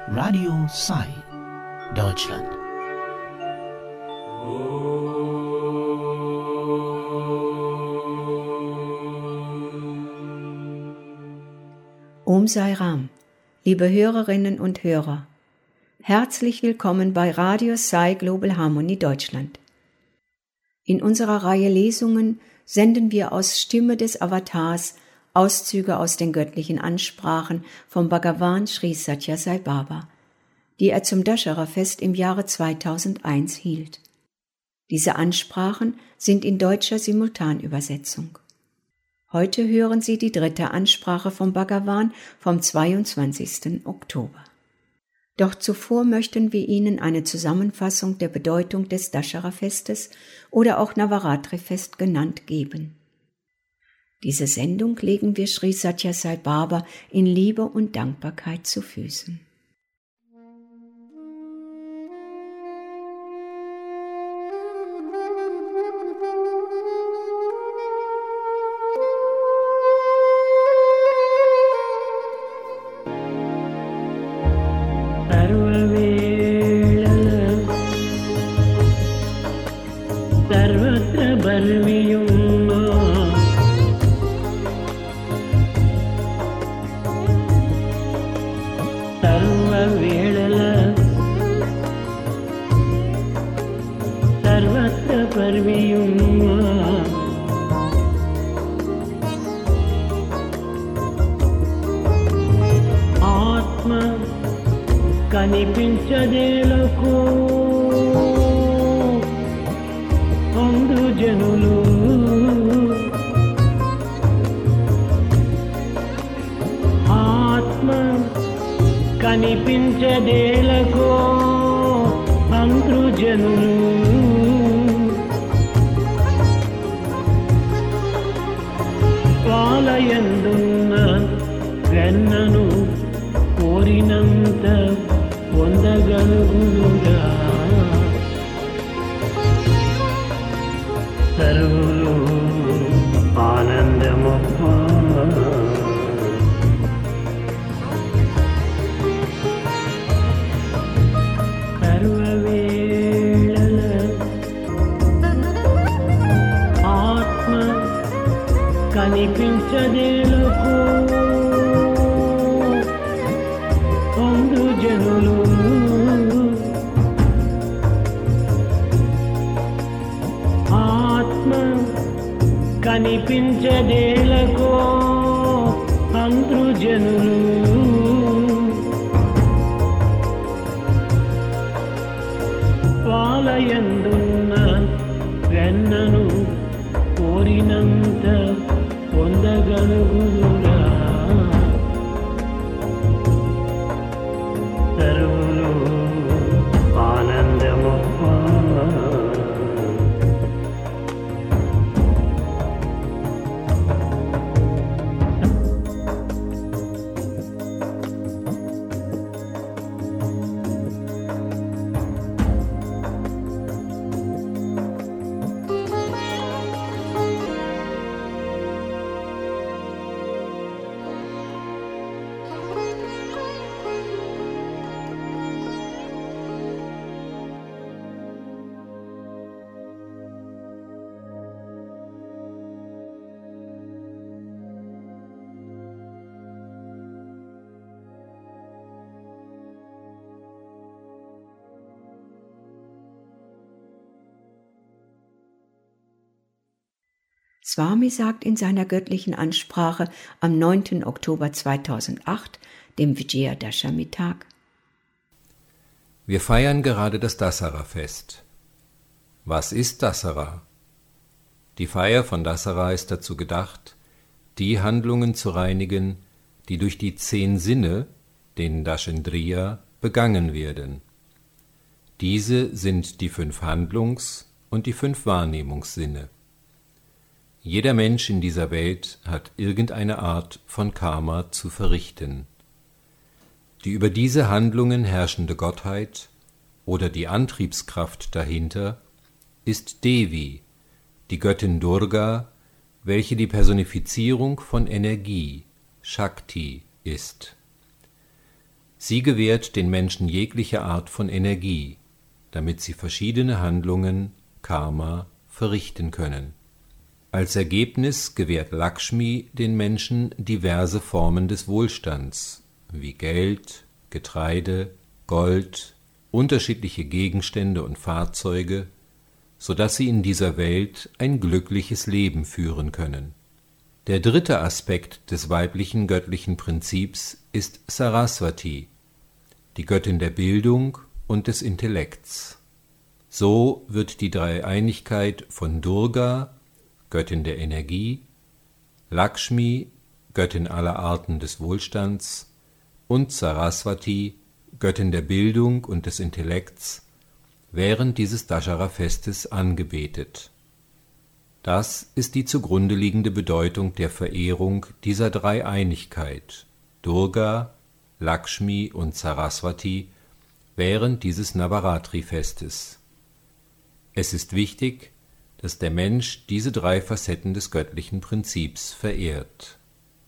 Radio Sai, Deutschland. Om Sai Ram, liebe Hörerinnen und Hörer, herzlich willkommen bei Radio Sai Global Harmony Deutschland. In unserer Reihe Lesungen senden wir aus Stimme des Avatars Auszüge aus den göttlichen Ansprachen vom Bhagavan Sri Sathya Sai Baba, die er zum Dashera-Fest im Jahre 2001 hielt. Diese Ansprachen sind in deutscher Simultanübersetzung. Heute hören Sie die 3. Ansprache vom Bhagavan vom 22. Oktober. Doch zuvor möchten wir Ihnen eine Zusammenfassung der Bedeutung des Dashera-Festes oder auch Navaratri-Fest genannt geben. Diese Sendung legen wir Sri Sathya Sai Baba in Liebe und Dankbarkeit zu Füßen. కనిపించదేలకు అందు జనులు ఆత్మ కనిపించదేలకు అందు జనులు పాలయందున్న వెన్నను కోరినంత పొందగలుగునుగా సర్వులు ఆనందమప్ప కర్మవేళల ఆత్మ కనిపించదేలకు జనులు ఆత్మ కనిపించదేలకు అందు జనులు పాలయందున్న వెన్నను కోరినంత పొందగలుగునురా సర్వులు ఆనందమప్ప Swami sagt in seiner göttlichen Ansprache am 9. Oktober 2008, dem Vijayadashami-Tag: Wir feiern gerade das Dasara-Fest. Was ist Dasara? Die Feier von Dasara ist dazu gedacht, die Handlungen zu reinigen, die durch die 10 Sinne, den Dashendriya, begangen werden. Diese sind die 5 Handlungs- und die 5 Wahrnehmungssinne. Jeder Mensch in dieser Welt hat irgendeine Art von Karma zu verrichten. Die über diese Handlungen herrschende Gottheit oder die Antriebskraft dahinter ist Devi, die Göttin Durga, welche die Personifizierung von Energie, Shakti, ist. Sie gewährt den Menschen jegliche Art von Energie, damit sie verschiedene Handlungen, Karma, verrichten können. Als Ergebnis gewährt Lakshmi den Menschen diverse Formen des Wohlstands, wie Geld, Getreide, Gold, unterschiedliche Gegenstände und Fahrzeuge, sodass sie in dieser Welt ein glückliches Leben führen können. Der dritte Aspekt des weiblichen göttlichen Prinzips ist Saraswati, die Göttin der Bildung und des Intellekts. So wird die Dreieinigkeit von Durga, Göttin der Energie, Lakshmi, Göttin aller Arten des Wohlstands, und Saraswati, Göttin der Bildung und des Intellekts, während dieses Dashera-Festes angebetet. Das ist die zugrunde liegende Bedeutung der Verehrung dieser Dreieinigkeit, Durga, Lakshmi und Saraswati, während dieses Navaratri-Festes. Es ist wichtig, dass der Mensch diese drei Facetten des göttlichen Prinzips verehrt.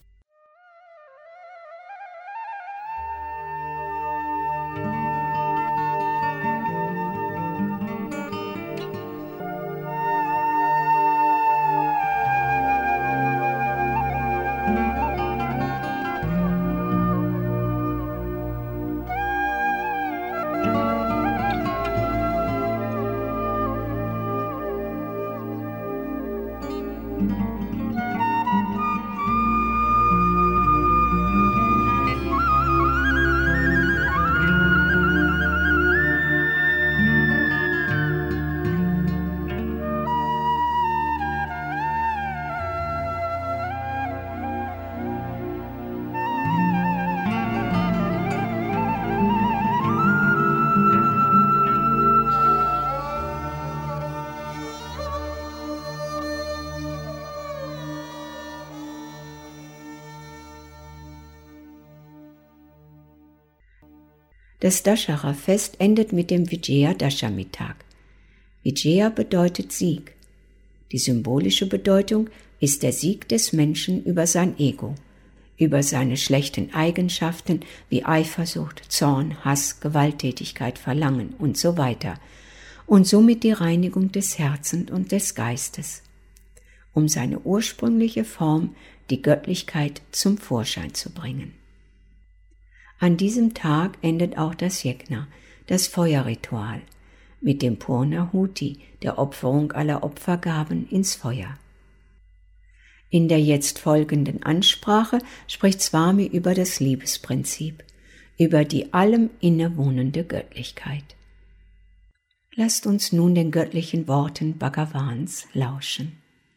Das Dashera-Fest endet mit dem Vijaya-Dashami-Tag. Vijaya bedeutet Sieg. Die symbolische Bedeutung ist der Sieg des Menschen über sein Ego, über seine schlechten Eigenschaften wie Eifersucht, Zorn, Hass, Gewalttätigkeit, Verlangen und so weiter und somit die Reinigung des Herzens und des Geistes, um seine ursprüngliche Form, die Göttlichkeit, zum Vorschein zu bringen. An diesem Tag endet auch das Yajna, das Feuerritual, mit dem Purnahuti, der Opferung aller Opfergaben ins Feuer. In der jetzt folgenden Ansprache spricht Swami über das Liebesprinzip, über die allem innewohnende Göttlichkeit. Lasst uns nun den göttlichen Worten Bhagavans lauschen.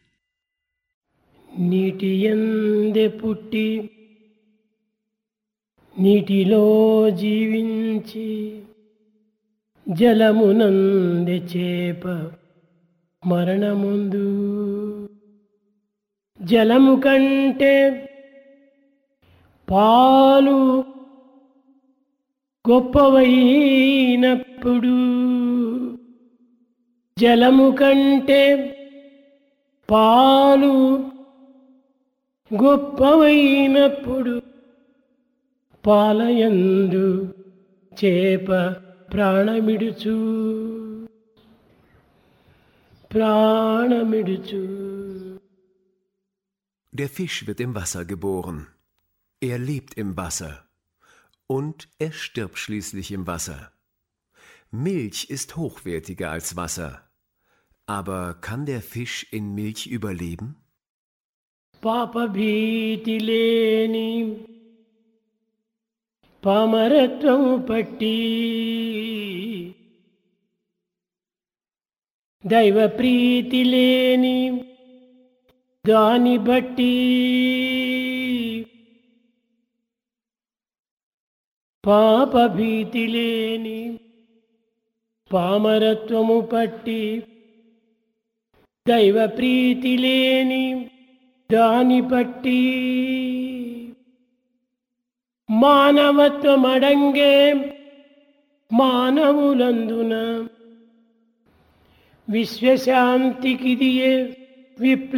నీటియందే పుట్టి నీటిలో జీవించి జలమునందే చేప మరణముందు జలము కంటే పాలు గొప్పవైనప్పుడు జలము కంటే పాలు గొప్పవైనప్పుడు పాలయందు చేప ప్రాణమిడుచు Der Fisch wird im Wasser geboren. Er lebt im Wasser. Und er stirbt schließlich im Wasser. Milch ist hochwertiger als Wasser. Aber kann der Fisch in Milch überleben? పాపభీతి లేని పామరత్వము పట్టి దైవ ప్రీతి లేని దాని బట్టి పాపభీతి లేని పామరత్వము పట్టి దైవ ప్రీతి లేని దాని బట్టి మానవత్వమడంగే మానవులందున విశ్వశాంతికిదియే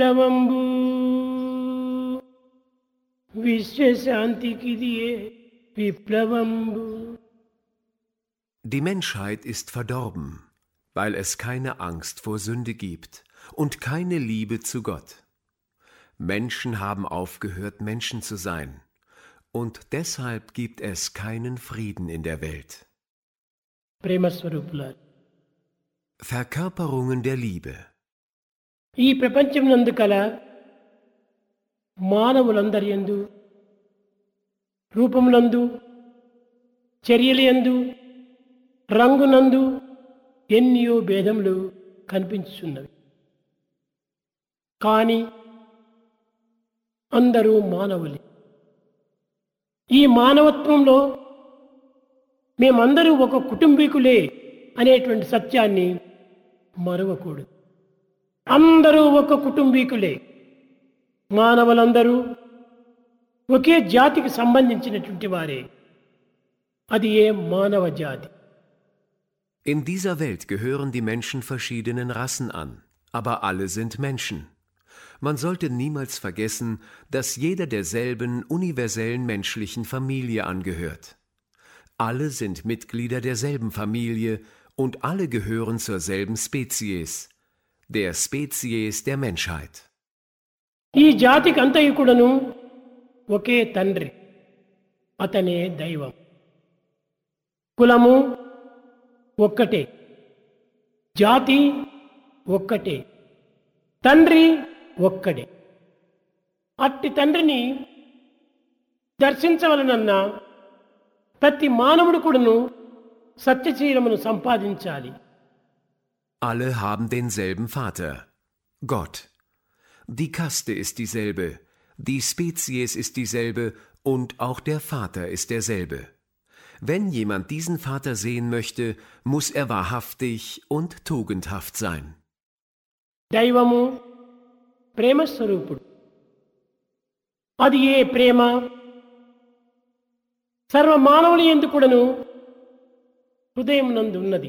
విప్లవంబు విశ్వశాంతికిదియే విప్లవంబు. Die Menschheit ist verdorben, weil es keine Angst vor Sünde gibt und keine Liebe zu Gott. Menschen haben aufgehört, Menschen zu sein, und deshalb gibt es keinen Frieden in der Welt. ప్రేమస్వరూపులారు, Verkörperungen der Liebe. ఈ ప్రపంచమునందు కల మానవులందరి యందు రూపములందు, చర్యలందు, రంగునందు ఎన్నో భేదములు కనిపించుచున్నవి. కానీ అందరూ మానవులే. ఈ మానవత్వంలో మేమందరూ ఒక కుటుంబీకులే అనేటువంటి సత్యాన్ని మరవకూడదు. అందరూ ఒక కుటుంబీకులే. మానవులందరూ ఒకే జాతికి సంబంధించినటువంటి వారే. అది ఏ మానవ జాతి. In dieser Welt gehören die Menschen verschiedenen Rassen an, aber alle sind Menschen. Man sollte niemals vergessen, dass jeder derselben universellen menschlichen Familie angehört. Alle sind Mitglieder derselben Familie und alle gehören zur selben Spezies, der Spezies der Menschheit. ఈ జాతికి అంతయు కూడాను ఒకే తండ్రి, అతనే దైవం. కులము ఒక్కటే, జాతి ఒక్కటే, తండ్రి ఒక్కడే. అట్టి తండ్రిని దర్శించవలనన్నా ప్రతి మానవుడు కూడాను సత్యశీలమును సంపాదించాలి. Alle haben denselben Vater, Gott. Die Kaste ist dieselbe, die Spezies ist dieselbe und auch der Vater ist derselbe. Wenn jemand diesen Vater sehen möchte, muss er wahrhaftig und tugendhaft sein. దైవము ప్రేమస్వరూపుడు. అది ఏ ప్రేమ సర్వ మానవుని యందు కూడాను హృదయం నందు ఉన్నది.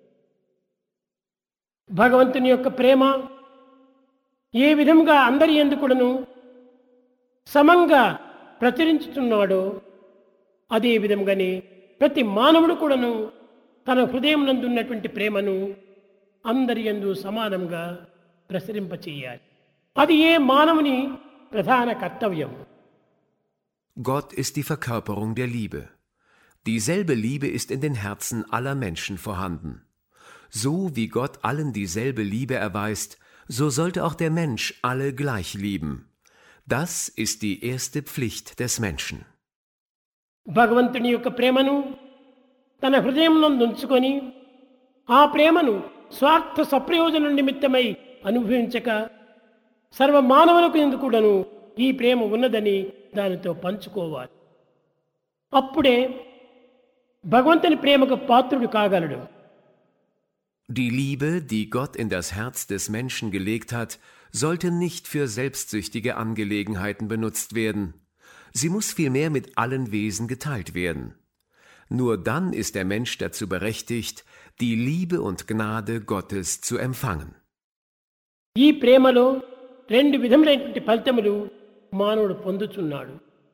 భగవంతుని యొక్క ప్రేమ ఏ విధంగా అందరి యందు కూడాను సమంగా ప్రచురించుతున్నాడో అదే విధంగానే ప్రతి మానవుడు కూడాను తన హృదయం నందు ఉన్నటువంటి ప్రేమను అందరి యందు సమానంగా ప్రసరింపచేయాలి. అది ఏ మానవుని ప్రధాన కర్తవ్యం. Gott ist die Verkörperung der Liebe. Dieselbe Liebe ist in den Herzen aller Menschen vorhanden. So wie Gott allen dieselbe Liebe erweist, so sollte auch der Mensch alle gleich lieben. Das ist die erste Pflicht des Menschen. భగవంతుని యొక్క ప్రేమను తన హృదయంలో ఉంచుకొని ఆ ప్రేమను స్వార్థ సప్రయోజన నిమిత్తమై అనుభవించక సర్వ మానవులకు ఎందుకు కూడాను ఈ ప్రేమ ఉన్నదని దానితో పంచుకోవాలి. అప్పుడే భగవంతుని ప్రేమకు పాత్రుడు కాగలడు. Die Liebe, die Gott in das Herz des Menschen gelegt hat, sollte nicht für selbstsüchtige Angelegenheiten benutzt werden. Sie muss vielmehr mit allen Wesen geteilt werden. Nur dann ist der Mensch dazu berechtigt, die Liebe und Gnade Gottes zu empfangen. ఈ ప్రేమలో రెండు విధములైనటువంటి ఫలితములు మానవుడు పొందుచున్నాడు.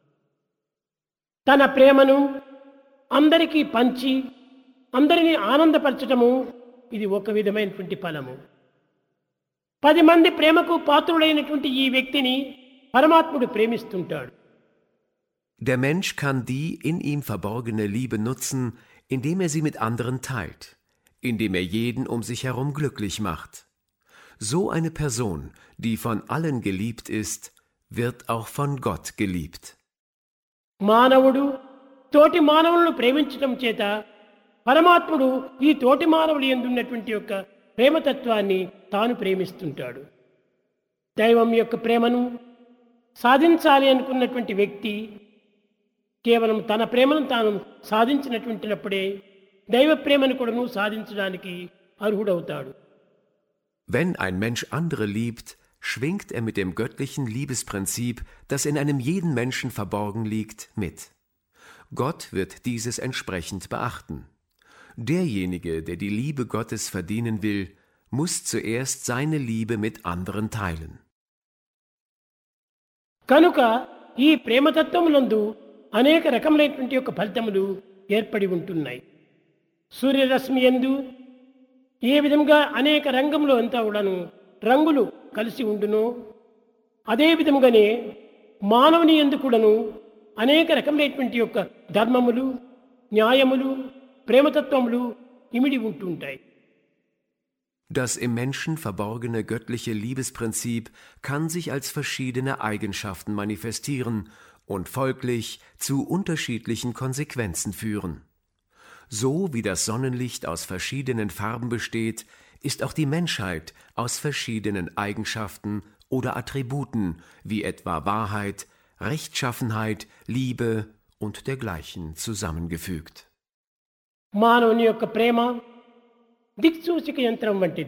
తన ప్రేమను అందరికీ పంచి అందరినీ ఆనందపరచటము ఇది ఒక విధమైనటువంటి ఫలము. 10 మంది ప్రేమకు పాత్రుడైనటువంటి ఈ వ్యక్తిని పరమాత్ముడు ప్రేమిస్తుంటాడు. Der Mensch kann die in ihm verborgene Liebe nutzen, indem er sie mit anderen teilt, indem er jeden um sich herum glücklich macht. So eine Person, die von allen geliebt ist, wird auch von Gott geliebt. మానవుడు తోటి మానవులను ప్రేమించటం చేత పరమాత్ముడు ఈ తోటి మానవులు యందున్నటువంటి యొక్క ప్రేమతత్వాన్ని తాను ప్రేమిస్తుంటాడు. దైవం యొక్క ప్రేమను సాధించాలి అనుకున్నటువంటి వ్యక్తి కేవలం తన ప్రేమను తాను సాధించినటువంటినప్పుడే దైవ ప్రేమను కూడాను సాధించడానికి అర్హుడవుతాడు. Wenn ein Mensch andere liebt, schwingt er mit dem göttlichen Liebesprinzip, das in einem jeden Menschen verborgen liegt, mit. Gott wird dieses entsprechend beachten. Derjenige, der die Liebe Gottes verdienen will, muss zuerst seine Liebe mit anderen teilen. కనుక ఈ ప్రేమతత్వమునందు అనేక రకములైనటువంటి యొక్క ఫలితములు ఏర్పడి ఉంటున్నాయి. సూర్యరశ్మి యందు ఏ విధంగా అనేక రంగంలో అంతా కూడాను రంగులు కలిసి ఉండునో అదే విధంగానే మానవుని యందు కూడాను అనేక రకములైనటువంటి యొక్క ధర్మములు, న్యాయములు, ప్రేమతత్వములు ఇమిడి ఉంటుంటాయి. Das im Menschen verborgene göttliche Liebesprinzip kann sich als verschiedene Eigenschaften manifestieren und folglich zu unterschiedlichen Konsequenzen führen. So wie das Sonnenlicht aus verschiedenen Farben besteht, ist auch die Menschheit aus verschiedenen Eigenschaften oder Attributen wie etwa Wahrheit, Rechtschaffenheit, Liebe und dergleichen zusammengefügt. మానవుని యొక్క ప్రేమ దిక్సూచిక యంత్రం వంటిది.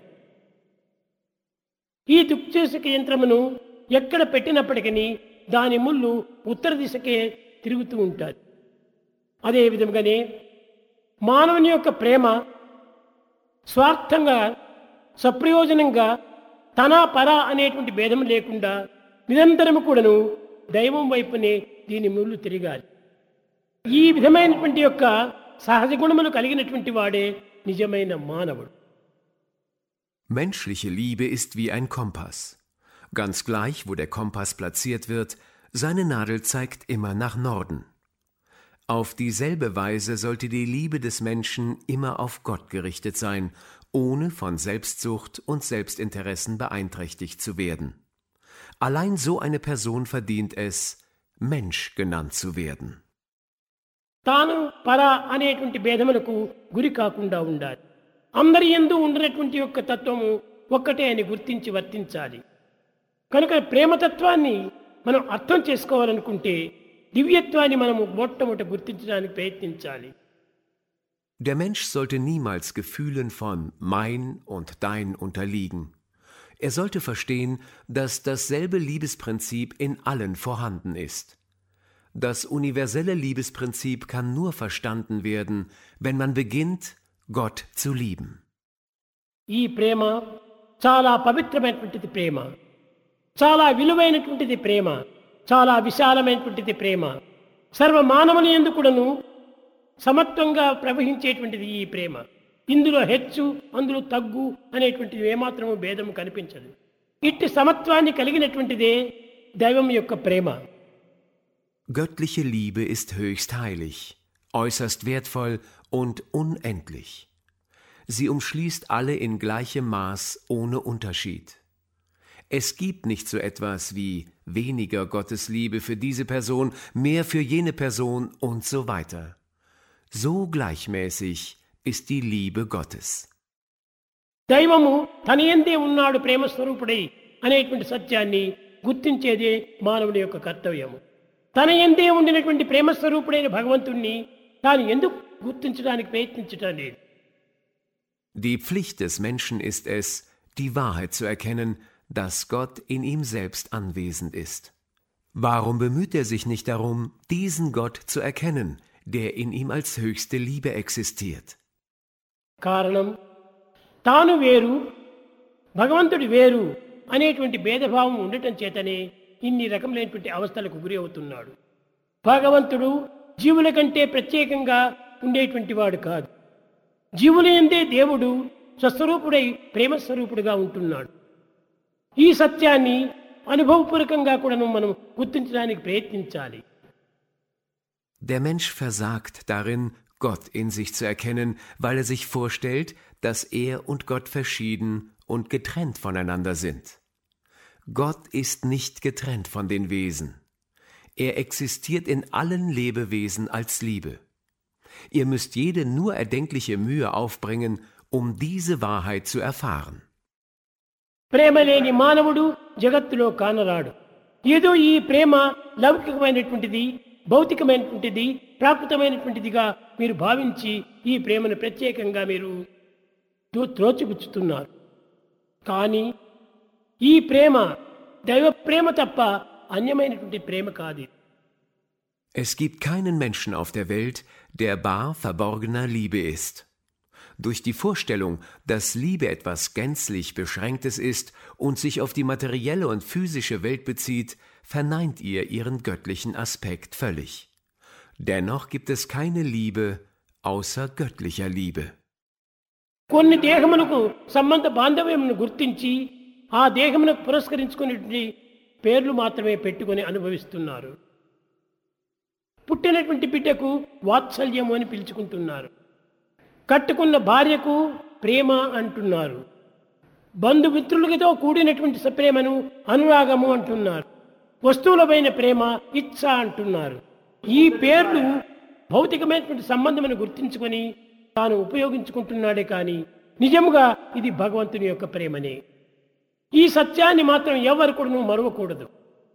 ఈ దిక్సూచిక యంత్రమును ఎక్కడ పెట్టినప్పటికీ దాని ముళ్ళు ఉత్తర దిశకే తిరుగుతూ ఉంటాయి. అదే విధంగానే మానవుని యొక్క ప్రేమ స్వార్థంగా, సప్రయోజనంగా, తన పర అనేటువంటి భేదం లేకుండా నిరంతరము కూడాను దైవం వైపునే దీని ముళ్ళు తిరగాలి. ఈ విధమైనటువంటి యొక్క సహజ గుణములు కలిగినటువంటి వాడే నిజమైన మానవుడు. Menschliche Liebe ist wie ein Kompass. Ganz gleich, wo der Kompass platziert wird, seine Nadel zeigt immer nach Norden. Auf dieselbe Weise sollte die Liebe des Menschen immer auf Gott gerichtet sein, ohne von Selbstsucht und Selbstinteressen beeinträchtigt zu werden. Allein so eine Person verdient es, Mensch genannt zu werden. తాను పర అనేటువంటి భేదములకు గురి కాకుండా ఉండాలి. అందరి యందు ఉండినటువంటి యొక్క తత్వము ఒక్కటే అని గుర్తించి వర్తించాలి. కనుక ప్రేమతత్వాన్ని మనం అర్థం చేసుకోవాలనుకుంటే దివ్యత్వాన్ని మనము మొట్టమొదట గుర్తించడానికి ప్రయత్నించాలి. Der Mensch sollte niemals Gefühlen von mein und dein unterliegen. Er sollte verstehen, dass dasselbe Liebesprinzip in allen vorhanden ist. Das universelle Liebesprinzip kann nur verstanden werden, wenn man beginnt, Gott zu lieben. ఈ ప్రేమ చాలా పవిత్రమైనటువంటిది ప్రేమ, చాలా విలువైనటువంటిది ప్రేమ, చాలా విశాలమైనటువంటిది ప్రేమ. సర్వ మానవుని యందు కూడాను సమత్వంగా ప్రవహించేటువంటిది ఈ ప్రేమ. ఇందులో హెచ్చు, అందులో తగ్గు అనేటువంటిది ఏమాత్రము భేదము కనిపించదు. ఇట్టి సమత్వాన్ని కలిగినటువంటిదే దైవం యొక్క ప్రేమ. Göttliche Liebe ist höchst heilig, äußerst wertvoll und unendlich. Sie umschließt alle in gleichem Maß ohne Unterschied. Es gibt nicht so etwas wie weniger Gottes Liebe für diese Person, mehr für jene Person und so weiter. So gleichmäßig ist die Liebe Gottes. దైవము తన యందే ఉన్నాడు ప్రేమ స్వరూపుడై అనేటువంటి సత్యాన్ని గుర్తించేదే మానవుని యొక్క కర్తవ్యము. తన యందే ఉండినటువంటి ప్రేమ స్వరూపుడైన భగవంతుణ్ణి తాను ఎందుకు గుర్తించడానికి ప్రయత్నించటం లేదు. Die Pflicht des Menschen ist es, die Wahrheit zu erkennen, dass Gott in ihm selbst anwesend ist. Warum bemüht er sich nicht darum, diesen Gott zu erkennen, der in ihm als höchste Liebe existiert? కారణం తాను వేరు, భగవంతుడు వేరు అనేటువంటి భేదభావం ఉండటం చేతనే ఇన్ని రకములైనటువంటి అవస్థలకు గురి అవుతున్నాడు. భగవంతుడు జీవుల కంటే ప్రత్యేకంగా ఉండేటువంటి వాడు కాదు. జీవుల యందే దేవుడు స్వస్వరూపుడై ప్రేమస్వరూపుడుగా ఉంటున్నాడు. ఈ సత్యాన్ని అనుభవపూర్వకంగా కూడా మనం గుర్తించడానికి ప్రయత్నించాలి. Der Mensch versagt darin, Gott in sich zu erkennen, weil er sich vorstellt, dass er und Gott verschieden und getrennt voneinander sind. Gott ist nicht getrennt von den Wesen. Er existiert in allen Lebewesen als Liebe. Ihr müsst jede nur erdenkliche Mühe aufbringen, um diese Wahrheit zu erfahren. ప్రేమ లేని మానవుడు జగత్తులో కానరాడు. ఏదో ఈ ప్రేమ లౌకికమైనటువంటిది, భౌతికమైనటువంటిది, ప్రాకృతమైనటువంటిదిగా మీరు భావించి ఈ ప్రేమను ప్రత్యేకంగా మీరు త్రోచిపుచ్చుతున్నారు. కానీ ఈ ప్రేమ దైవ ప్రేమ తప్ప అన్యమైనటువంటి ప్రేమ కాదు. Es gibt keinen Menschen auf der Welt, der bar verborgener Liebe ist. Durch die Vorstellung, dass Liebe etwas gänzlich Beschränktes ist und sich auf die materielle und physische Welt bezieht, verneint ihr ihren göttlichen Aspekt völlig. Dennoch gibt es keine Liebe außer göttlicher Liebe. కొన్ని దేహములకు సంబంధ బాంధవ్యమును గుర్తించి ఆ దేహమును పురస్కరించుకునే పేర్లు మాత్రమే పెట్టుకొని అనుభవిస్తున్నారు. పుట్టినటువంటి బిడ్డకు వాత్సల్యము అని పిలుచుకుంటున్నారు. కట్టుకున్న భార్యకు ప్రేమ అంటున్నారు. బంధుమిత్రులతో కూడినటువంటి ప్రేమను అనురాగము అంటున్నారు. వస్తువులపైన ప్రేమ ఇచ్చ అంటున్నారు. ఈ పేర్లు భౌతికమైనటువంటి సంబంధమును గుర్తించుకొని తాను ఉపయోగించుకుంటున్నాడే కానీ నిజముగా ఇది భగవంతుని యొక్క ప్రేమనే. ఈ సత్యాన్ని మాత్రం ఎవరు కూడా మరువకూడదు.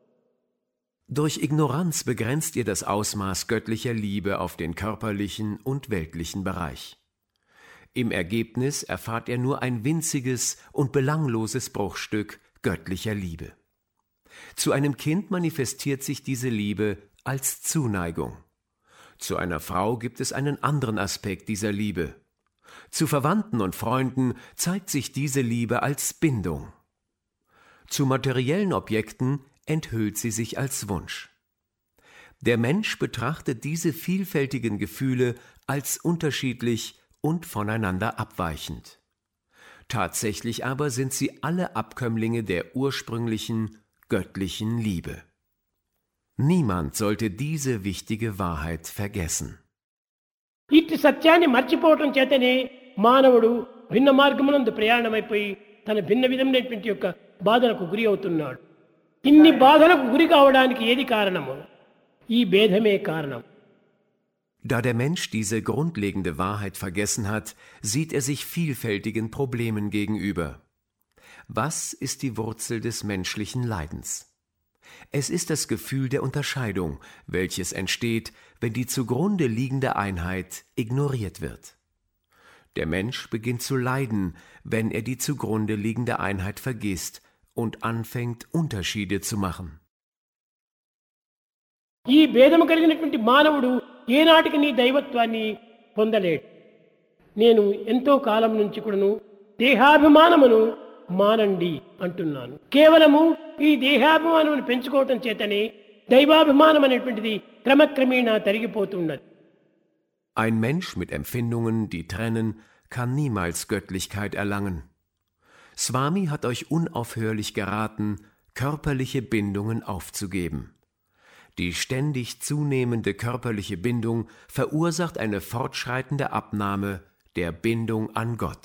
Durch Ignoranz begrenzt ihr das Ausmaß göttlicher Liebe auf den körperlichen und weltlichen Bereich. Im Ergebnis erfahrt ihr nur ein winziges und belangloses Bruchstück göttlicher Liebe. Zu einem Kind manifestiert sich diese Liebe als Zuneigung. Zu einer Frau gibt es einen anderen Aspekt dieser Liebe. Zu Verwandten und Freunden zeigt sich diese Liebe als Bindung. Zu materiellen Objekten enthüllt sie sich als Wunsch. Der Mensch betrachtet diese vielfältigen Gefühle als unterschiedlich und voneinander abweichend. Tatsächlich aber sind sie alle Abkömmlinge der ursprünglichen, göttlichen Liebe. Niemand sollte diese wichtige Wahrheit vergessen. ఇట్టి సత్యాన్ని మర్చిపోవటం చేతనే మానవుడు భిన్న మార్గమునందు ప్రయాణమైపోయి తన భిన్న విధమైనటువంటి యొక్క బాధలకు గురి అవుతున్నాడు. ఇన్ని బాధలకు గురి కావడానికి ఏది కారణము? ఈ భేదమే కారణం. Da der Mensch diese grundlegende Wahrheit vergessen hat, sieht er sich vielfältigen Problemen gegenüber. Was ist die Wurzel des menschlichen Leidens? Es ist das Gefühl der Unterscheidung, welches entsteht, wenn die zugrunde liegende Einheit ignoriert wird. Der Mensch beginnt zu leiden, wenn er die zugrunde liegende Einheit vergisst und anfängt, Unterschiede zu machen. ఈ భేదము కలిగినటువంటి మానవుడు ఏనాటికి నీ దైవత్వాన్ని పొందలేడు. నేను ఎంతో కాలం నుంచి కూడాను దేహాభిమానమును మానండి అంటున్నాను. కేవలము ఈ దేహాభిమానమును పెంచుకోవటం చేతనే దైవాభిమానం అనేటువంటిది క్రమక్రమేణా తరిగిపోతున్నది. Ein Mensch mit Empfindungen, die trennen, kann niemals Göttlichkeit erlangen. Swami hat euch unaufhörlich geraten, körperliche Bindungen aufzugeben. Die ständig zunehmende körperliche Bindung verursacht eine fortschreitende Abnahme der Bindung an Gott.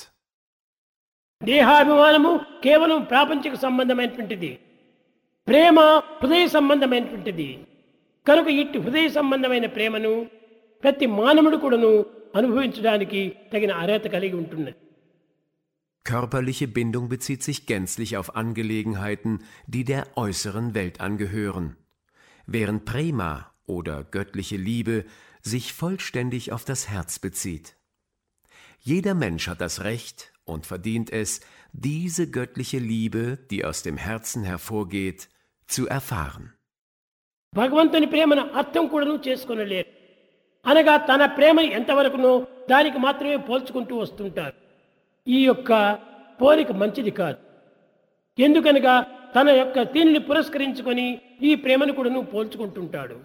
దేహాభిమానము కేవలం ప్రాపంచిక సంబంధమైనటువంటిది, ప్రేమ హృదయ సంబంధమైనటువంటిది. కనుక ఇట్టి హృదయ సంబంధమైన ప్రేమను ప్రతి మానవుడు కూడాను అనుభవించడానికి తగిన అర్హత కలిగి ఉంటున్నది. Körperliche Bindung bezieht sich gänzlich auf Angelegenheiten, die der äußeren Welt angehören, während Prema oder göttliche Liebe sich vollständig auf das Herz bezieht. Jeder Mensch hat das Recht und verdient es, diese göttliche Liebe, die aus dem Herzen hervorgeht, zu erfahren. భగవంతుని ప్రేమను అర్థం కూడాను చేసుకొనలేరు. అనగా తన ప్రేమని ఎంతవరకునో దానికి మాత్రమే పోల్చుకుంటూ వస్తుంటారు. ఈ యొక్క పోలిక మంచిది కాదు. ఎందుకనగా తన యొక్క దీనిని పురస్కరించుకొని ఈ ప్రేమను కూడాను పోల్చుకుంటుంటాడు.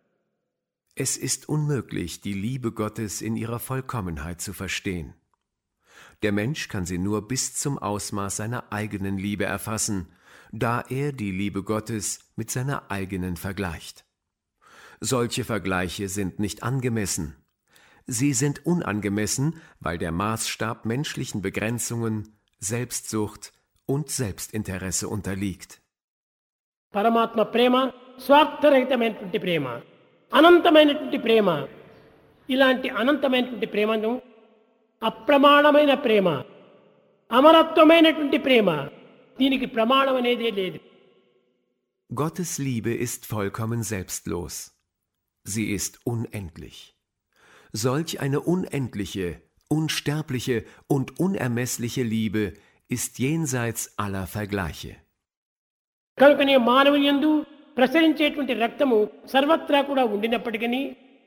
Es ist unmöglich, die Liebe Gottes in ihrer Vollkommenheit zu verstehen. Der Mensch kann sie nur bis zum Ausmaß seiner eigenen Liebe erfassen, da er die Liebe Gottes mit seiner eigenen vergleicht. Solche Vergleiche sind nicht angemessen. Sie sind unangemessen, weil der Maßstab menschlichen Begrenzungen, Selbstsucht und Selbstinteresse unterliegt. పరమాత్మ ప్రేమ స్వార్థరహితమైనటువంటి ప్రేమ, అనంతమైనటువంటి ప్రేమ. ఇలాంటి అనంతమైనటువంటి ప్రేమను అప్రమాణమైన ప్రేమ, అమరత్వమైనటువంటి ప్రేమ, దీనికి ప్రమాణం అనేదే లేదు. Gottes Liebe ist vollkommen selbstlos. Sie ist unendlich. Solch eine unendliche, unsterbliche und unermessliche Liebe ist jenseits aller Vergleiche. కనుకనే మానవుని యందు ప్రసరించేటువంటి రక్తము సర్వత్రా కూడా ఉండినప్పటికీ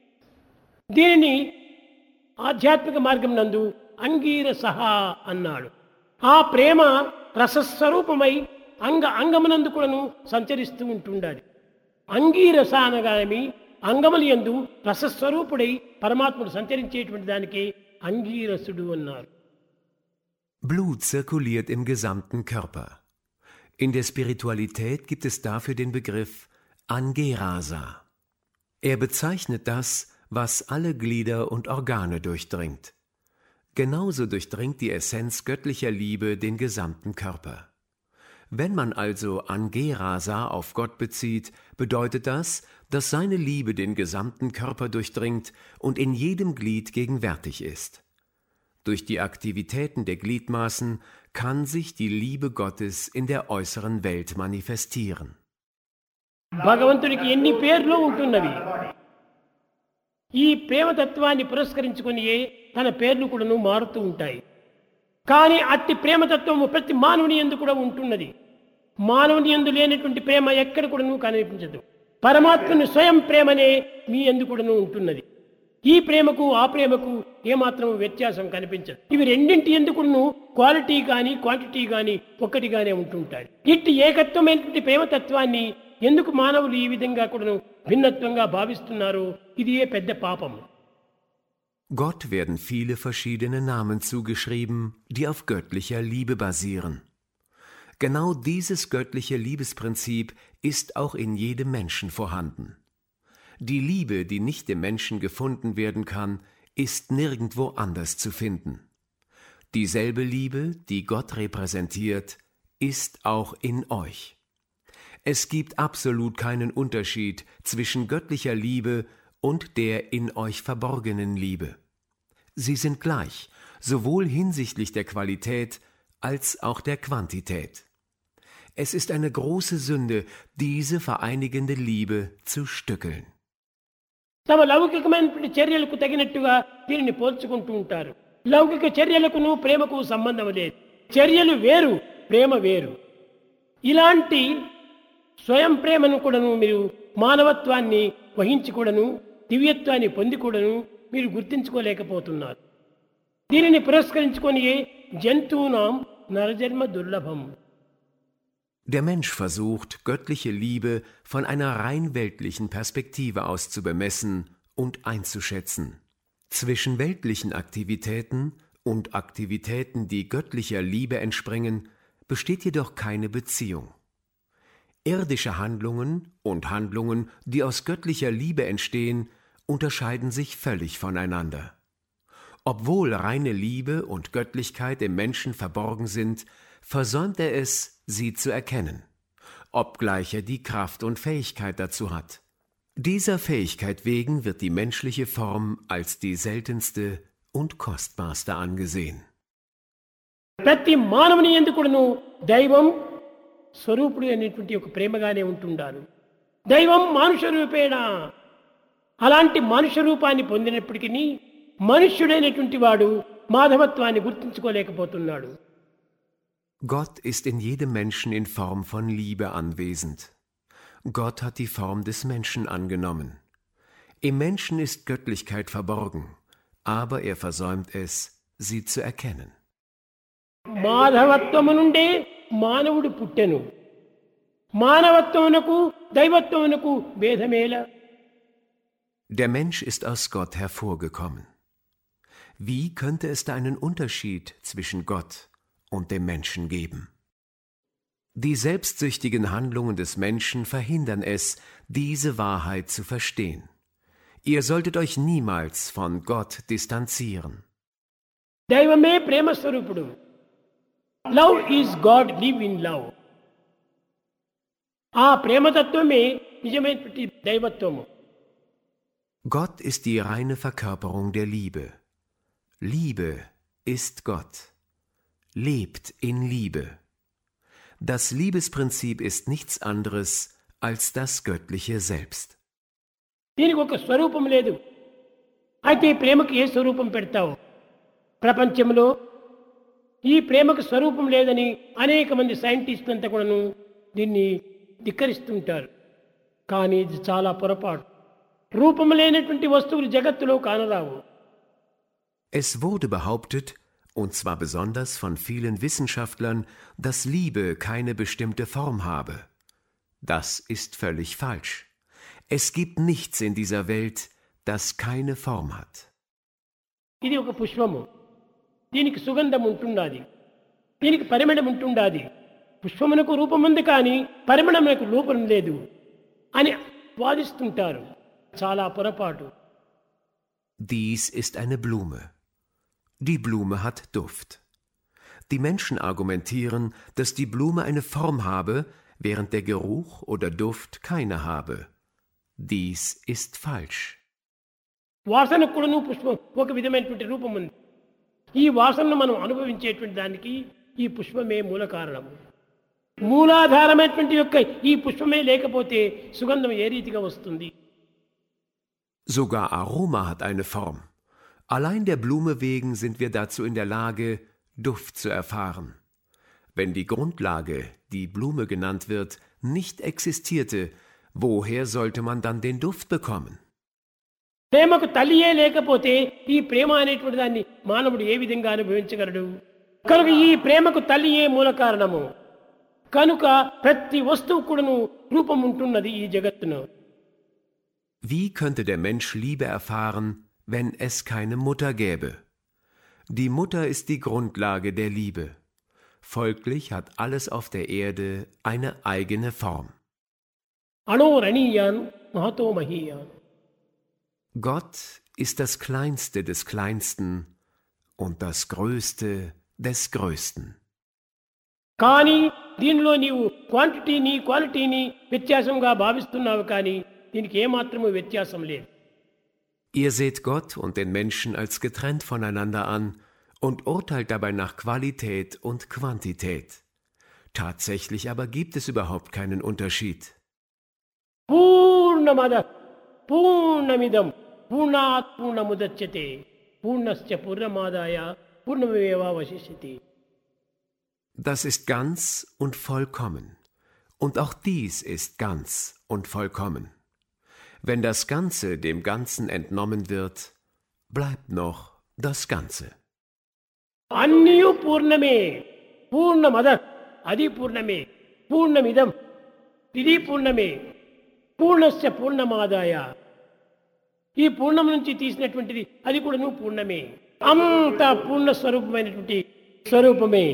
దీనిని ఆధ్యాత్మిక మార్గం నందు అంగీరసహ అన్నాడు. ఆ ప్రేమ రసస్వరూపమై అంగమునందు కూడాను సంచరిస్తూ ఉంటుండాలి. అంగీరస అనగానేమి అంగములు యందు రసస్వరూపుడై పరమాత్ముడు సంచరించేటువంటి దానికి అంగీరసుడు అన్నారు. Blut zirkuliert im gesamten Körper. In der Spiritualität gibt es dafür den Begriff Angerasa. Er bezeichnet das, was alle Glieder und Organe durchdringt. Genauso durchdringt die Essenz göttlicher Liebe den gesamten Körper. Wenn man also Angerasa auf Gott bezieht, bedeutet das, dass seine Liebe den gesamten Körper durchdringt und in jedem Glied gegenwärtig ist. Durch die Aktivitäten der Gliedmaßen kann sich die Liebe Gottes in der äußeren Welt manifestieren. భగవంతుడికి ఎన్ని పేర్లు ఉంటున్నవి. ఈ ప్రేమతత్వాన్ని పురస్కరించుకొని తన పేర్లు కూడా మారుతూ ఉంటాయి. కానీ అట్టి ప్రేమతత్వము ప్రతి మానవుని యందు కూడా ఉంటున్నది. మానవుని యందు లేనటువంటి ప్రేమ ఎక్కడ కూడా కనిపించదు. పరమాత్మని స్వయం ప్రేమనే మీ యందు కూడా ఉంటున్నది. ఈ ప్రేమకు ఆ ప్రేమకు ఏమాత్రం వ్యత్యాసం కనిపించదు. ఇవి రెండింటి ఎందుకును క్వాలిటీ కానీ క్వాంటిటీ కానీ ఒక్కటిగానే ఉంటుంటాయి. ఇట్టి ఏకత్వమైనటువంటి ప్రేమతత్వాన్ని ఎందుకు మానవులు ఈ విధంగా కూడా భిన్నత్వంగా భావిస్తున్నారు? ఇది పెద్ద పాపం. Gott werden viele verschiedene Namen zugeschrieben, die auf göttlicher Liebe basieren. Genau dieses göttliche Liebesprinzip ist auch in jedem Menschen vorhanden. Die Liebe, die nicht im Menschen gefunden werden kann, ist nirgendwo anders zu finden. Dieselbe Liebe, die Gott repräsentiert, ist auch in euch. Es gibt absolut keinen Unterschied zwischen göttlicher Liebe und der in euch verborgenen Liebe. Sie sind gleich, sowohl hinsichtlich der Qualität als auch der Quantität. Es ist eine große Sünde, diese vereinigende Liebe zu stückeln. తమ లౌకికమైనటువంటి చర్యలకు తగినట్టుగా దీనిని పోల్చుకుంటూ ఉంటారు. లౌకిక చర్యలకును ప్రేమకు సంబంధం లేదు. చర్యలు వేరు, ప్రేమ వేరు. ఇలాంటి స్వయం ప్రేమను కూడాను మీరు మానవత్వాన్ని వహించి కూడాను దివ్యత్వాన్ని పొంది కూడాను మీరు గుర్తించుకోలేకపోతున్నారు. దీనిని పురస్కరించుకొని జంతువునాం నరజన్మ దుర్లభం. Der Mensch versucht, göttliche Liebe von einer rein weltlichen Perspektive aus zu bemessen und einzuschätzen. Zwischen weltlichen Aktivitäten und Aktivitäten, die göttlicher Liebe entspringen, besteht jedoch keine Beziehung. Irdische Handlungen und Handlungen, die aus göttlicher Liebe entstehen, unterscheiden sich völlig voneinander. Obwohl reine Liebe und Göttlichkeit im Menschen verborgen sind, versäumt er es, sie zu erkennen, obgleich er die Kraft und Fähigkeit dazu hat. Dieser Fähigkeit wegen wird die menschliche Form als die seltenste und kostbarste angesehen. ప్రతి మానవుని యందు కూడాను దైవం స్వరూపుడు అనేటువంటి ఒక ప్రేమగానే ఉంటున్నారు. దైవం మానుష రూపేణ. అలాంటి మనుష్య రూపాన్ని పొందినప్పటికీ మనుష్యుడైనటువంటి వాడు మాధవత్వాన్ని గుర్తించుకోలేకపోతున్నాడు. Gott ist in jedem Menschen in Form von Liebe anwesend. Gott hat die Form des Menschen angenommen. Im Menschen ist Göttlichkeit verborgen, aber er versäumt es, sie zu erkennen. మాధవత్వము నుండే మానవుడు పుట్టెను. మానవత్వమునకు దైవత్వమునకు భేదమేలా? Der Mensch ist aus Gott hervorgekommen. Wie könnte es da einen Unterschied zwischen Gott und dem Menschen geben? Die selbstsüchtigen Handlungen des Menschen verhindern es, diese Wahrheit zu verstehen. Ihr solltet euch niemals von Gott distanzieren. దైవమే ప్రేమ స్వరూపుడు. Love is God, live in love. ఆ ప్రేమతత్వమే నిజమైనటువంటి దైవత్వము. Gott ist die reine Verkörperung der Liebe. Liebe ist Gott. Lebt in Liebe. Das Liebesprinzip ist nichts anderes als das Göttliche selbst. దీనికి ఒక స్వరూపం లేదు. అయితే ఈ ప్రేమకు ఏ స్వరూపం పెడతావు? ప్రపంచంలో ఈ ప్రేమకు స్వరూపం లేదని అనేక మంది సైంటిస్టులంతా కూడాను దీన్ని ధిక్కరిస్తుంటారు. కానీ ఇది చాలా పొరపాటు. రూపం లేనటువంటి వస్తువులు జగత్తులో కానరావు. Es wurde behauptet, und zwar besonders von vielen Wissenschaftlern, dass Liebe keine bestimmte Form habe. Das ist völlig falsch. Es gibt nichts in dieser Welt, das keine Form hat. ఇది ఒక పుష్పము, దీనికి సుగంధం ఉంటున్నది, దీనికి పరిమళం ఉంటున్నది. పుష్పమునకు రూపం ఉంది కానీ పరిమళమునకు రూపం లేదు అని వాదిస్తుంటారు. చాలా పొరపాటు. Dies ist eine Blume. Die Blume hat Duft. Die Menschen argumentieren, dass die Blume eine Form habe, während der Geruch oder Duft keine habe. Dies ist falsch. వాసనకు కూడాను పుష్పం ఒక విధమైనటువంటి రూపం ఉంది. ఈ వాసనను మనం అనుభవించేటువంటి దానికి ఈ పుష్పమే మూల కారణము. మూలాధారమైనటువంటి యొక్క ఈ పుష్పమే లేకపోతే సుగంధం ఏ రీతిగా వస్తుంది? Sogar Aroma hat eine Form. Allein der Blume wegen sind wir dazu in der Lage, Duft zu erfahren. Wenn die Grundlage, die Blume genannt wird, nicht existierte, woher sollte man dann den Duft bekommen? ప్రేమకు తల్లియే లేకపోతే ఈ ప్రేమ అనేటువంటి దాన్ని మానవుడు ఏ విధంగా అనుభవించగలడు? కనుక ఈ ప్రేమకు తల్లియే మూల కారణము. కనుక ప్రతి వస్తువు కూడాను రూపం ఉంటున్నది ఈ జగత్తును. Wie könnte der Mensch Liebe erfahren, wenn es keine Mutter gäbe? Die Mutter ist die Grundlage der Liebe. Folglich hat alles auf der Erde eine eigene Form. అణో రణీయాన్ మహతో మహీయాన్. Gott ist das Kleinste des Kleinsten und das Größte des Größten. కానీ దీనిలో నీవు క్వాంటిటీని క్వాలిటీని వ్యత్యాసంగా భావిస్తున్నావు, కానీ దీనికి ఏమాత్రము వ్యత్యాసం లేదు. Ihr seht Gott und den Menschen als getrennt voneinander an und urteilt dabei nach Qualität und Quantität. Tatsächlich aber gibt es überhaupt keinen Unterschied. పూర్ణమద పూర్ణమిదం పూర్ణాత్ పూర్ణముదచ్యతే పూర్ణస్య పూర్ణమాదాయ పూర్ణమేవావశిష్యతే. Das ist ganz und vollkommen. Und auch dies ist ganz und vollkommen. Wenn das Ganze dem Ganzen entnommen wird, bleibt noch das Ganze. అన్నియు పూర్ణమే. పూర్ణమద అది పూర్ణమే, పూర్ణమిదం ఇది పూర్ణమే, పూర్ణస్య పూర్ణమాదాయ ఈ పూర్ణం నుంచి తీసినటువంటిది అది కూడా నువ్వు పూర్ణమే. అంత పూర్ణ స్వరూపమైనటువంటి స్వరూపమే.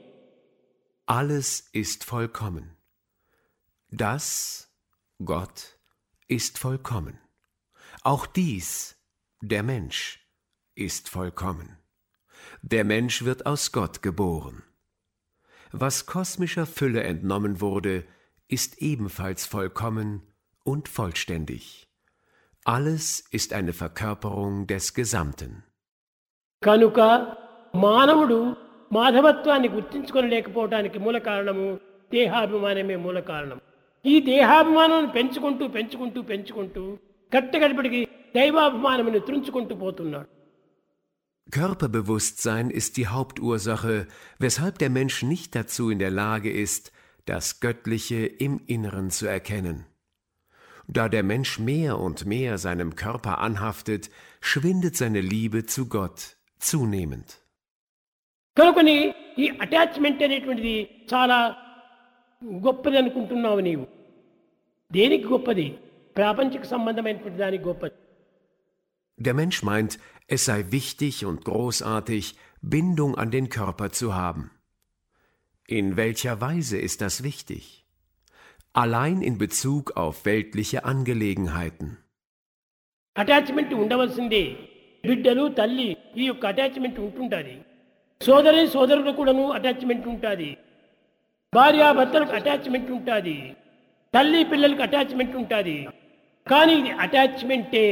Alles ist vollkommen. Das, Gott, ist vollkommen. Auch dies, der Mensch, ist vollkommen. Der Mensch wird aus Gott geboren. Was kosmischer Fülle entnommen wurde, ist ebenfalls vollkommen und vollständig. Alles ist eine Verkörperung des Gesamten. కనుక మానవుడు మాధవత్వాన్ని గుర్తించుకోలేకపోవడానికి మూల కారణము దేహాభిమానమే మూల కారణం. ఈ దేహాభిమానాన్ని పెంచుకుంటూ పెంచుకుంటూ పెంచుకుంటూ కట్టగడపటికి దైవాభిమానమును త్రుంచుకుంటూ పోతున్నాడు. Körperbewusstsein ist die Hauptursache, weshalb der Mensch nicht dazu in der Lage ist, das Göttliche im Inneren zu erkennen. Da der Mensch mehr und mehr seinem Körper anhaftet, schwindet seine Liebe zu Gott zunehmend. కనుకని ఈ అటాచ్మెంట్ అనేటువంటిది చాలా గొప్పది అనుకుంటున్నావు నీవు. దేనికి గొప్పది? ప్రాపంచిక సంబంధమైనటువంటి దానికి గొప్పది. Der Mensch meint, es sei wichtig und großartig, Bindung an den Körper zu haben. In welcher Weise ist das wichtig? Allein in Bezug auf weltliche Angelegenheiten. Attachment ఉండవలసిందే. బిడ్డలు తల్లి ఈ యొక్క అటాచ్మెంట్ ఉంటుంటుంది. సోదరి సోదరులకు కూడాను అటాచ్మెంట్ ఉంటుంది. భార్యాభర్తలకు అటాచ్మెంట్ ఉంటుంది. తల్లి పిల్లలకు అటాచ్మెంట్ ఉంటుంది. కానీ ఇది అటాచ్మెంటే.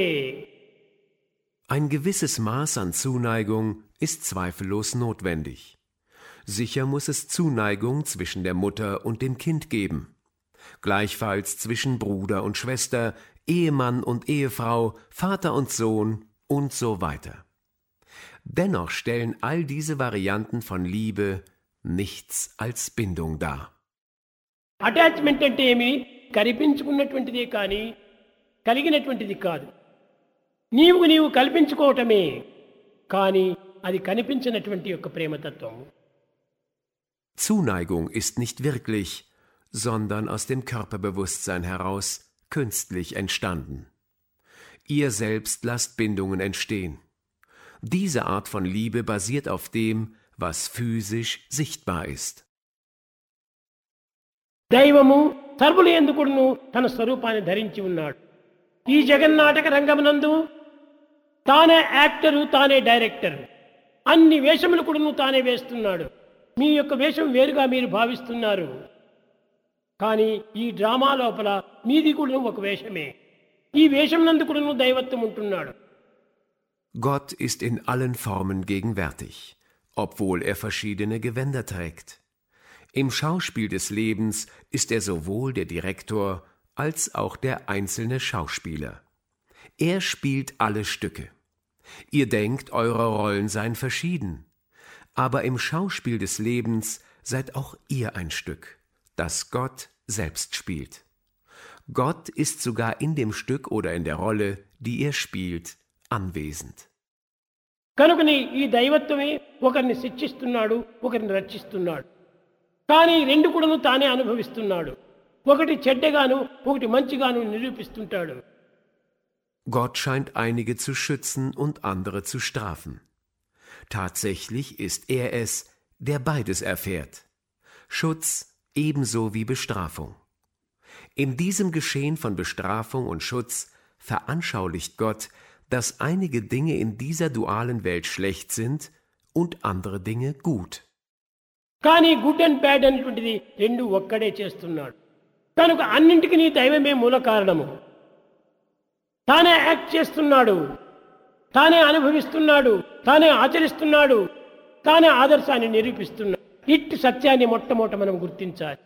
Ein gewisses Maß an Zuneigung ist zweifellos notwendig. Sicher muss es Zuneigung zwischen der Mutter und dem Kind geben. Gleichfalls zwischen Bruder und Schwester, Ehemann und Ehefrau, Vater und Sohn und so weiter. Dennoch stellen all diese Varianten von Liebe nichts als Bindung dar. Attachment అంటే ఏమి? కల్పించుకున్నటువంటిదే కానీ కలిగినటువంటిది కాదు. నీవు కల్పించుకోవటమే కానీ అది కనిపించినటువంటి యొక్క ప్రేమతత్వం. Zuneigung ist nicht wirklich, sondern aus dem Körperbewusstsein heraus künstlich entstanden. Ihr selbst lasst Bindungen entstehen. Diese Art von Liebe basiert auf dem, was physisch sichtbar ist. దైవము సర్వుల యందు కూడాను తన స్వరూపాన్ని ధరించి ఉన్నాడు. ఈ జగన్నాటక రంగమునందు తానే యాక్టరు, తానే డైరెక్టర్. అన్ని వేషములు కూడాను తానే వేస్తున్నాడు. మీ యొక్క వేషం వేరుగా మీరు భావిస్తున్నారు, కానీ ఈ డ్రామా లోపల మీది కూడాను ఒక వేషమే. ఈ వేషం నందు కూడాను దైవత్వం ఉంటున్నాడు. Gott ist in allen Formen gegenwärtig, obwohl er verschiedene Gewänder trägt. Im Schauspiel des Lebens ist er sowohl der Direktor als auch der einzelne Schauspieler. Er spielt alle Stücke. Ihr denkt, eure Rollen seien verschieden, aber im Schauspiel des Lebens seid auch ihr ein Stück, das Gott selbst spielt. Gott ist sogar in dem Stück oder in der Rolle, die er spielt, anwesend. కనుకని ఈ దైవత్వమే ఒకరిని శిక్షిస్తున్నాడు, ఒకరిని రక్షిస్తున్నాడు. కానీ రెండు కూడాను తానే అనుభవిస్తున్నాడు. ఒకటి చెడ్డగాను, ఒకటి మంచిగాను నిరూపిస్తుంటాడు. Gott scheint einige zu schützen und andere zu strafen. Tatsächlich ist er es, der beides erfährt. Schutz ebenso wie Bestrafung. In diesem Geschehen von Bestrafung und Schutz veranschaulicht Gott, dass einige Dinge in dieser dualen Welt schlecht sind und andere Dinge gut. కానీ good and bad అనేటువంటిది రెండు ఒక్కడే చేస్తున్నాడు. కనుక అన్నింటికి దైవమే మూల కారణము. తానే యాక్ట్ చేస్తున్నాడు, తానే అనుభవిస్తున్నాడు, తానే ఆచరిస్తున్నాడు, తానే ఆదర్శాన్ని నిరూపిస్తున్నాడు. ఇట్టి సత్యాన్ని మొట్టమొదట మనం గుర్తించాలి.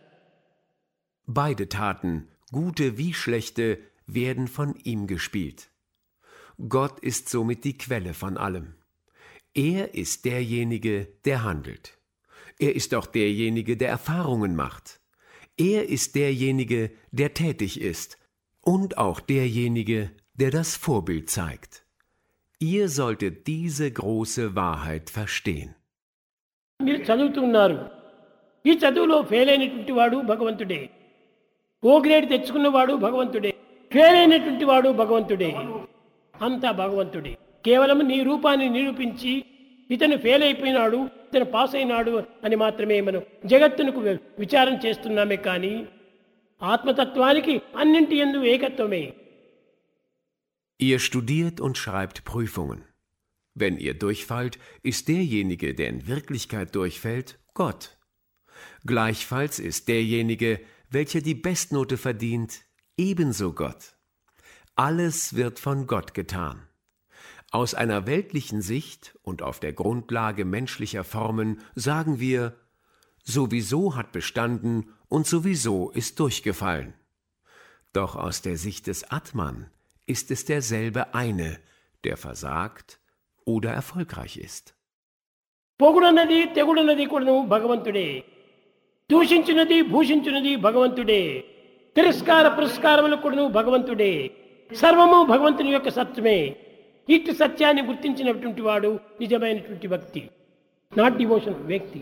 Beide Taten, gute wie schlechte, werden von ihm gespielt. Gott ist somit die Quelle von allem. Er ist derjenige, der handelt. Er ist auch derjenige, der Erfahrungen macht. Er ist derjenige, der tätig ist. Und auch derjenige, der das Vorbild zeigt. Ihr solltet diese große Wahrheit verstehen. మీరు చదువుతున్నారు. ఈ చదువులో ఫెయిల్ అయినటువంటి వాడు భగవంతుడే. ఓ గ్రేడ్ తెచ్చుకున్నవాడు భగవంతుడే. ఫెయిల్ అయినటువంటి వాడు భగవంతుడే. అంతా భగవంతుడే. కేవలం నీ రూపాన్ని నిరూపించి ఇతను ఫెయిల్ అయిపోయినాడు, ఇతను పాస్ అయినాడు అని మాత్రమే మనం జగత్తునకు విచారం చేస్తున్నామే, కానీ ఆత్మతత్వానికి అన్నింటి యందు ఏకత్వమే. Ihr studiert und schreibt Prüfungen. Wenn ihr durchfallt, ist derjenige, der in Wirklichkeit durchfällt, Gott. Gleichfalls ist derjenige, welcher die Bestnote verdient, ebenso Gott. Alles wird von Gott getan. Aus einer weltlichen Sicht und auf der Grundlage menschlicher Formen sagen wir, sowieso hat bestanden und sowieso ist durchgefallen. Doch aus der Sicht des Atman ist es derselbe eine, der versagt oder erfolgreich ist. పొగుడన్నది తెగుడన్నది కూడాను భగవంతుడే. దూషించినది భూషించినది భగవంతుడే. తిరస్కార పురస్కారములు కూడాను భగవంతుడే. సర్వము భగవంతుని యొక్క సత్యమే. ఇట్టి సత్యాన్ని గుర్తించినటువంటి వాడు నిజమైనటువంటి వ్యక్తి, నాట్ డివోషన్ వ్యక్తి.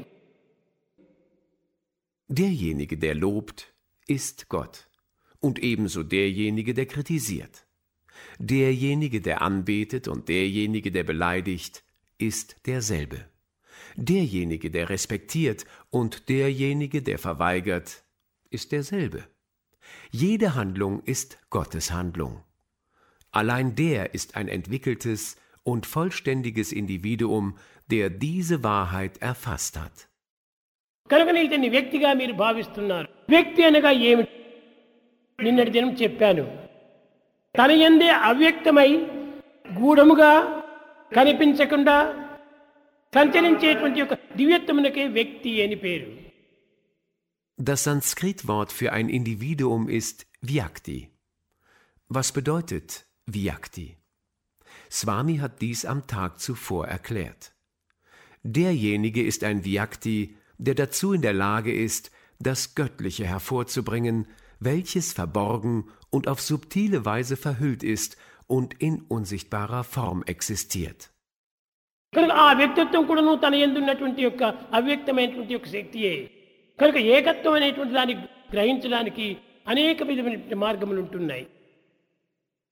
Derjenige, der lobt, ist Gott. Und ebenso derjenige, der kritisiert. Derjenige, der anbetet und derjenige, der beleidigt, ist derselbe. Derjenige, der respektiert und derjenige, der verweigert, ist derselbe. Jede Handlung ist Gottes Handlung. Allein der ist ein entwickeltes und vollständiges Individuum, der diese Wahrheit erfasst hat. కనుక ఇతన్ని వ్యక్తిగా మీరు భావిస్తున్నారు. వ్యక్తి అనగా ఏమిటి? నిన్నటి దినం చెప్పాను. తన యందే అవ్యక్తమై గూఢముగా కనిపించకుండా సంచరించేటువంటి ఒక దివ్యత్వమునకే వ్యక్తి అని పేరు. Das Sanskritwort für ein Individuum ist Vyakti. Was bedeutet Vyakti? Swami hat dies am Tag zuvor erklärt. Derjenige ist ein Vyakti, der dazu in der Lage ist, das Göttliche hervorzubringen, welches verborgen und auf subtile Weise verhüllt ist und in unsichtbarer Form existiert. కనుక ఆ వ్యక్తిత్వం కూడాను తన యందు ఉన్నటువంటి యొక్క అవ్యక్తమైనటువంటి యొక్క శక్తియే. కనుక ఏకత్వం అనేటువంటి దాన్ని గ్రహించడానికి అనేక విధమైన మార్గములు ఉంటున్నాయి.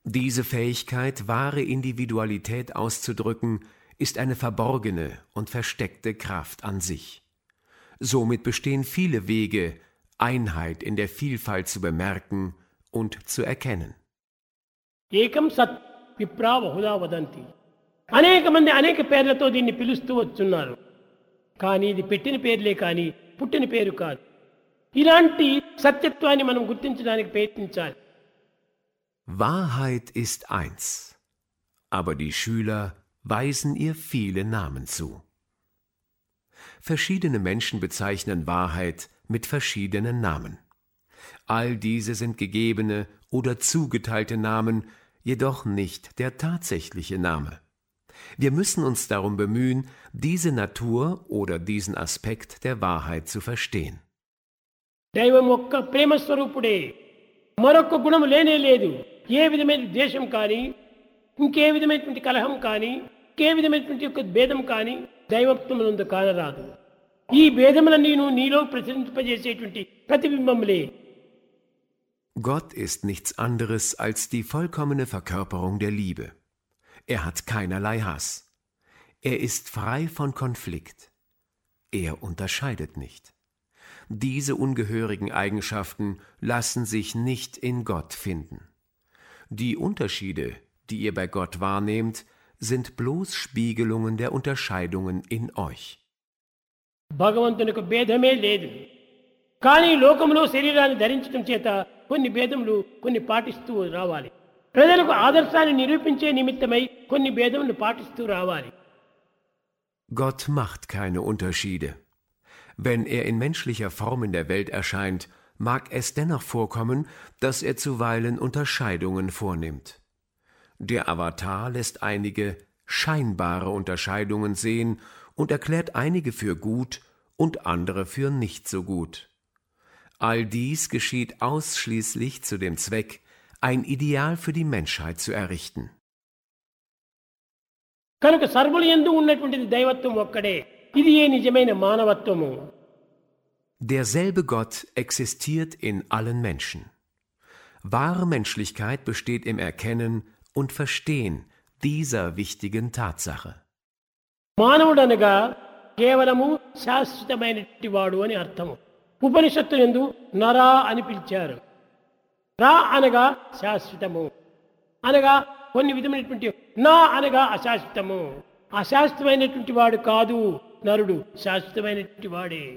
Diese Fähigkeit, wahre Individualität auszudrücken, ist eine verborgene und versteckte Kraft an sich. Somit bestehen viele Wege, Einheit in der Vielfalt zu bemerken und zu erkennen. ఏకం సత్ విప్రా బహుదా వదంతి. అనేక మంది అనేక పేర్లతో దీన్ని పిలుస్తూ వచ్చున్నారు. కానీ ఇది పెట్టిన పేర్లే కానీ పుట్టిన పేరు కాదు. ఇలాంటి సత్యత్వాన్ని మనం గుర్తించడానికి ప్రయత్నించాలి. Wahrheit ist eins, aber die Schüler weisen ihr viele Namen zu. Verschiedene Menschen bezeichnen Wahrheit mit verschiedenen Namen. All diese sind gegebene oder zugeteilte Namen, jedoch nicht der tatsächliche Name. Wir müssen uns darum bemühen, diese Natur oder diesen Aspekt der Wahrheit zu verstehen. దైవం ఒక్క ప్రేమస్వరూపుడే, మరొక్క గుణం లేనే లేదు. ఏ విధమైన ద్వేషం కానీ, ఇంకే విధమైనటువంటి కలహం కానీ, ఇంకే విధమైనటువంటి యొక్క భేదం కానీ దైవత్వమునందు కానరాదు. ఈ భేదములన్నీను నీలో ప్రసరింపజేసేటువంటి ప్రతిబింబములే. Gott ist nichts anderes als die vollkommene Verkörperung der Liebe. Er hat keinerlei Hass. Er ist frei von Konflikt. Er unterscheidet nicht. Diese ungehörigen Eigenschaften lassen sich nicht in Gott finden. Die Unterschiede, die ihr bei Gott wahrnehmt, sind bloß Spiegelungen der Unterscheidungen in euch. భగవంతునికి భేదమే లేదు. కానీ లోకంలో శరీరాన్ని ధరించడం చేత కొన్ని భేదములు కొన్ని పాటిస్తూ రావాలి. ప్రజలకు ఆదర్శాన్ని నిరూపించే నిమిత్తమై కొన్ని భేదములు పాటిస్తూ రావాలి. Gott macht keine Unterschiede. Wenn er in menschlicher Form in der Welt erscheint, mag es dennoch vorkommen, dass er zuweilen Unterscheidungen vornimmt. Der Avatar lässt einige scheinbare Unterscheidungen sehen und erklärt einige für gut und andere für nicht so gut. All dies geschieht ausschließlich zu dem Zweck, ein Ideal für die Menschheit zu errichten. కనుక సర్వులు యందు ఉన్నటువంటిది దైవత్వం ఒక్కడే. ఇది ఏ నిజమైన మానవత్వము. Derselbe Gott existiert in allen Menschen. Wahre Menschlichkeit besteht im Erkennen und Verstehen dieser wichtigen Tatsache. మానవుడనగా కేవలము శాశ్వతమైనటువంటి వాడు అని అర్థము. ఉపనిషత్తులందు నరా అని పిలిచారు. రా అనగా శాశ్వతము అనగా కొన్ని విధమైనటువంటి, నా అనగా అశాశ్వతము. అశాశ్వతమైనటువంటి వాడు కాదు నరుడు, శాశ్వతమైనటువంటి వాడే.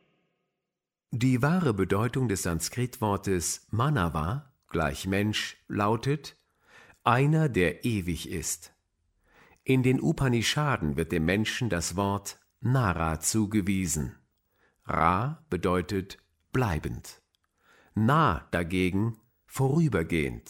Die wahre Bedeutung des Sanskritwortes Manava gleich Mensch lautet einer, der ewig ist. In den Upanishaden wird dem Menschen das Wort Nara zugewiesen. Ra bedeutet bleibend. Na dagegen vorübergehend.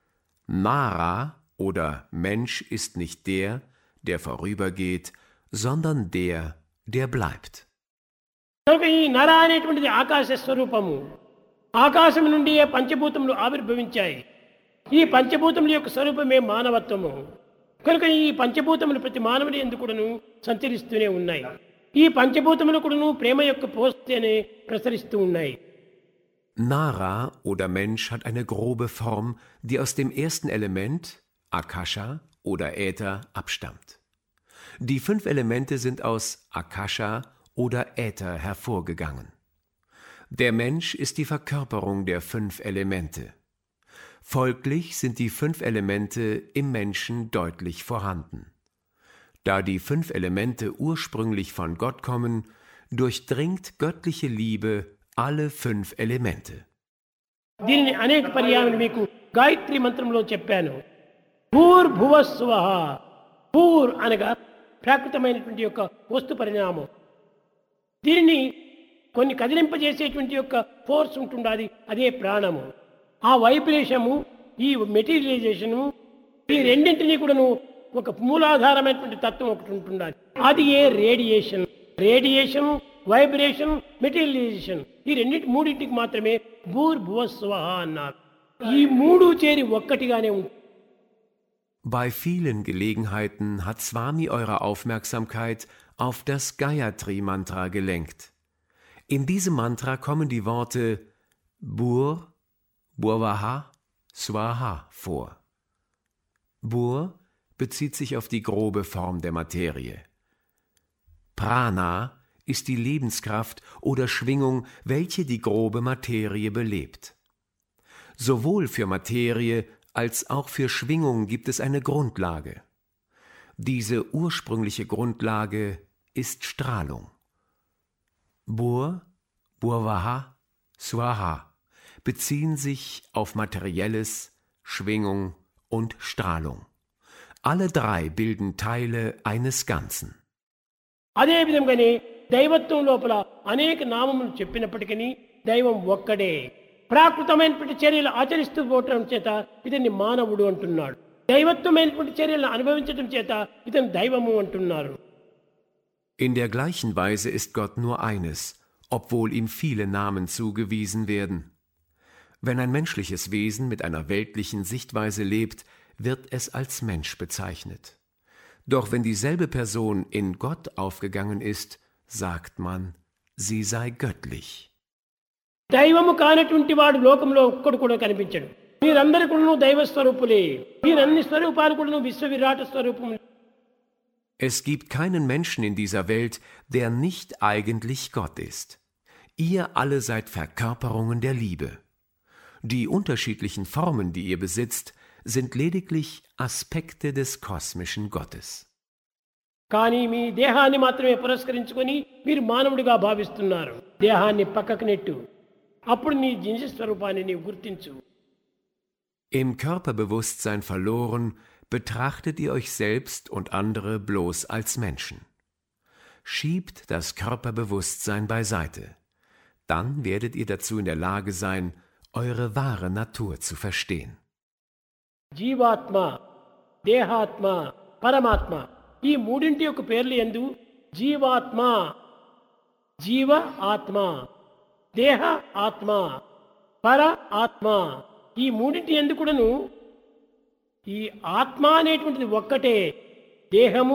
Nara oder Mensch ist nicht der, der vorübergeht, sondern der, der bleibt. కనుక ఈ నర అనేటువంటిది ఆకాశ స్వరూపము. ఆకాశం నుండి పంచభూతములు ఆవిర్భవించాయి. ఈ పంచభూతముల యొక్క స్వరూపమే మానవత్వము. కనుక ఈ పంచభూతములు ప్రతి మానవుని యందు కూడాను సంచరిస్తూనే ఉన్నాయి. ఈ పంచభూతములు కూడాను ప్రేమ యొక్క పోస్తేనే ప్రసరిస్తూ ఉన్నాయి. Nara oder Mensch hat eine grobe Form, die aus dem ersten Element, Akasha oder Äther, abstammt. Die 5 Elemente sind aus Akasha oder Äther hervorgegangen. Der Mensch ist die Verkörperung der 5 Elemente. Folglich sind die 5 Elemente im Menschen deutlich vorhanden. Da die 5 Elemente ursprünglich von Gott kommen, durchdringt göttliche Liebe alle 5 Elemente. దీనిని అనేక పర్యాయాలు మీకు గాయత్రి మంత్రంలో చెప్పాను. భూర్భువస్సువః. భూర్ అనగా ప్రాకృతమైనటువంటి యొక్క వస్తు పరిణామం. దీనిని కొన్ని కదిలింపజేసేటువంటి యొక్క ఫోర్స్ ఉంటుండాలి, అదే ప్రాణము. ఆ వైబ్రేషను, ఈ మెటీరియలైజేషను, ఈ రెండింటినీ కూడాను ఒక మూలాధారమైనటువంటి తత్వం ఒకటి ఉంటుండాలి. అది ఏ రేడియేషన్. రేడియేషన్, వైబ్రేషన్, మెటీరియలైజేషన్, ఈ మూడింటికి మాత్రమే భూర్భువస్సువః అన్నారు. ఈ మూడు చేరి ఒక్కటిగానే ఉంటుంది. Bei vielen Gelegenheiten hat Swami eure Aufmerksamkeit auf das Gayatri-Mantra gelenkt. In diesem Mantra kommen die Worte Bur, Bhuvah, Swaha vor. Bur bezieht sich auf die grobe Form der Materie. Prana ist die Lebenskraft oder Schwingung, welche die grobe Materie belebt. Sowohl für Materie als auch für Schwingung gibt es eine Grundlage. Diese ursprüngliche Grundlage ist Strahlung. Bur, Burvaha, Swaha beziehen sich auf Materielles, Schwingung und Strahlung. Alle drei bilden Teile eines Ganzen. అదే విధంగానే దైవత్వం లోపల అనేక నామములు చెప్పినప్పటికీ దైవం ఒక్కడే. ప్రాకృతమైనటువంటి చర్యలు ఆచరిస్తూ పోవటం చేత ఇతన్ని మానవుడు అంటున్నాడు. దైవత్వమైనటువంటి చర్యలను అనుభవించడం చేత ఇతను దైవము అంటున్నారు. In der gleichen Weise ist Gott nur eines, obwohl ihm viele Namen zugewiesen werden. Wenn ein menschliches Wesen mit einer weltlichen Sichtweise lebt, wird es als Mensch bezeichnet. Doch wenn dieselbe Person in Gott aufgegangen ist, sagt man, sie sei göttlich. దైవము కానటువంటి వాడు లోకంలో ఒక్కడు కూడా కనిపించడు. మీరందరూ కూడా దైవ స్వరూపులే. మీరన్ని స్వరూపాలు కూడా విశ్వ విరాట స్వరూపములు. Es gibt keinen Menschen in dieser Welt, der nicht eigentlich Gott ist. Ihr alle seid Verkörperungen der Liebe. Die unterschiedlichen Formen, die ihr besitzt, sind lediglich Aspekte des kosmischen Gottes. కానీ మీ దేహాన్ని మాత్రమే పురస్కరించుకొని మీరు మానవుడిగా భావిస్తున్నారు. దేహాన్ని పక్కకు నెట్టు. అప్పుడు నీ జీవ స్వరూపాన్ని నీవు గుర్తించు. Im Körperbewusstsein verloren, betrachtet ihr euch selbst und andere bloß als Menschen. Schiebt das Körperbewusstsein beiseite. Dann werdet ihr dazu in der Lage sein, eure wahre Natur zu verstehen. జీవాత్మ, దేహాత్మ, పరమాత్మ ఈ మూడింటి యొక్క పేర్లు యందు జీవాత్మ, జీవ ఆత్మ, దేహ ఆత్మ, పర ఆత్మ ఈ మూడింటి యందు కూడాను ఈ ఆత్మ అనేటువంటిది ఒక్కటే. దేహము,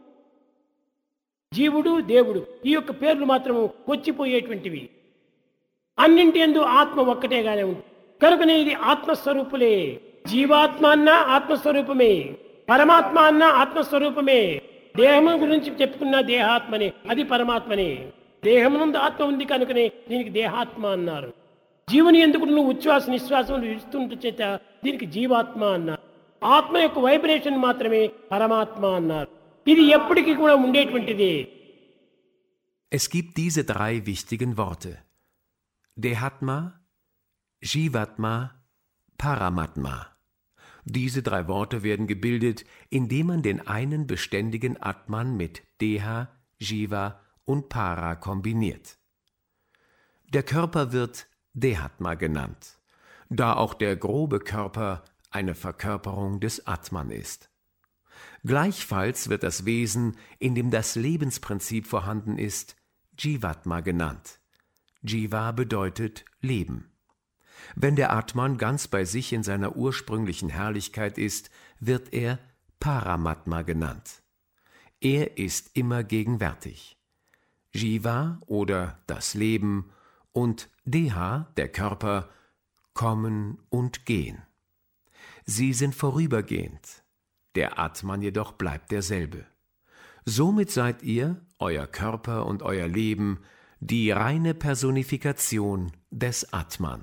జీవుడు, దేవుడు ఈ యొక్క పేర్లు మాత్రము వచ్చిపోయేటువంటివి. అన్నింటి యందు ఆత్మ ఒక్కటేగానే ఉంది. కనుకనే ఇది ఆత్మస్వరూపులే. జీవాత్మ అన్నా ఆత్మస్వరూపమే, పరమాత్మ అన్నా ఆత్మస్వరూపమే. దేహము గురించి చెప్పుకున్న దేహాత్మనే, అది పరమాత్మనే. దేహమునందు ఆత్మ ఉంది కనుకనే దీనికి దేహాత్మ అన్నారు. జీవుని ఎందుకు నువ్వు ఉచ్ఛ్వాస నిశ్వాసములు ఇస్తుంట చేత దీనికి జీవాత్మ అన్నారు. ఆత్మ యొక్క వైబ్రేషన్ మాత్రమే పరమాత్మ అన్నారు. ఇది ఎప్పటికీ కూడా ఉండేటువంటిది. Es gibt diese drei wichtigen Worte: Dehatma, Jivatma, Paramatma. Diese drei Worte werden gebildet, indem man den einen beständigen Atman mit Deha, Jiva und Para kombiniert. Der Körper wird Dehatma genannt, da auch der grobe Körper eine Verkörperung des Atman ist. Gleichfalls wird das Wesen, in dem das Lebensprinzip vorhanden ist, Jivatma genannt. Jiva bedeutet Leben. Wenn der Atman ganz bei sich in seiner ursprünglichen Herrlichkeit ist, wird er Paramatma genannt. Er ist immer gegenwärtig. Jiva oder das Leben und Deha, der Körper, kommen und gehen. Sie sind vorübergehend. Der Atman jedoch bleibt derselbe. Somit seid ihr, euer Körper und euer Leben, die reine Personifikation des Atman.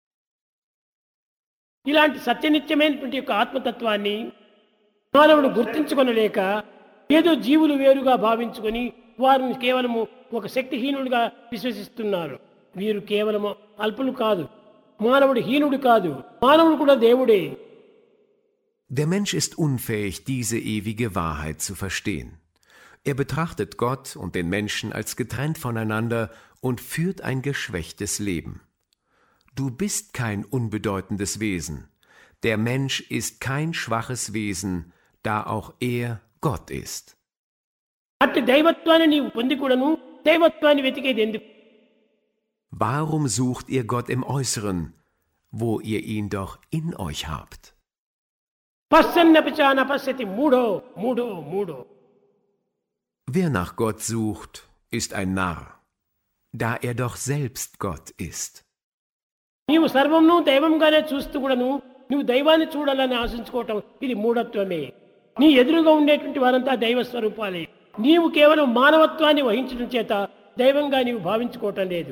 ఇలాంటి సత్యనిత్యమైనటువంటి యొక్క ఆత్మతత్వాన్ని మానవుడు గుర్తించుకొనలేక ఏదో జీవులు వేరుగా భావించుకొని వారిని కేవలము ఒక శక్తిహీనుడిగా విశ్వసిస్తున్నారు. వీరు కేవలము అల్పులు కాదు, మానవుడు హీనుడు కాదు, మానవుడు కూడా దేవుడే. Der Mensch ist unfähig, diese ewige Wahrheit zu verstehen. Er betrachtet Gott und den Menschen als getrennt voneinander und führt ein geschwächtes Leben. Du bist kein unbedeutendes Wesen. Der Mensch ist kein schwaches Wesen, da auch er Gott ist. అట్టి దైవత్వాన్ని నీవు పొంది కూడాను దైవత్వాన్ని వెతికేది ఎందుకు? Warum sucht ihr Gott im Äußeren, wo ihr ihn doch in euch habt? పశ్యన్నపి చ న పశ్యతి మూఢో మూఢో మూఢో. Wer nach Gott sucht, ist ein Narr, da er doch selbst Gott ist. నీవు సర్వమును దైవంగానే చూస్తూ కూడాను నువ్వు దైవాన్ని చూడాలని ఆశించుకోవటం ఇది మూఢత్వమే. నీ ఎదురుగా ఉండేటువంటి వారంతా దైవ స్వరూపాలే. నీవు కేవలం మానవత్వాన్ని వహించడం చేత దైవంగా నీవు భావించుకోవటం లేదు.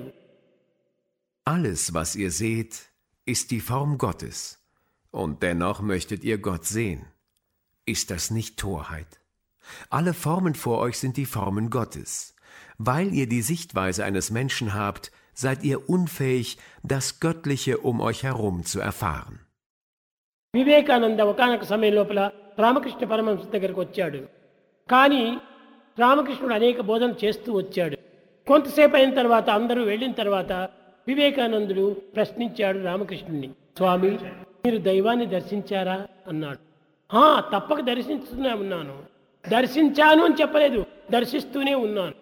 Alles, was ihr seht, ist die Form Gottes. Und dennoch möchtet ihr Gott sehen. Ist das nicht Torheit? Alle Formen vor euch sind die Formen Gottes. Weil ihr die Sichtweise eines Menschen habt, seid ihr unfähig, das Göttliche um euch herum zu erfahren. Vivekananda ఒకానొక సమయం లోపల రామకృష్ణ పరమహంస దగ్గరకు వచ్చాడు. కానీ రామకృష్ణుడు అనేక బోధన చేస్తూ వచ్చాడు. కొంతసేపు అయిన తర్వాత అందరూ వెళ్ళిన తర్వాత వివేకానందుడు ప్రశ్నించాడు రామకృష్ణుని, స్వామి మీరు దైవాన్ని దర్శించారా అన్నాడు. తప్పక దర్శిస్తూనే ఉన్నాను. దర్శించాను అని చెప్పలేదు, దర్శిస్తూనే ఉన్నాను.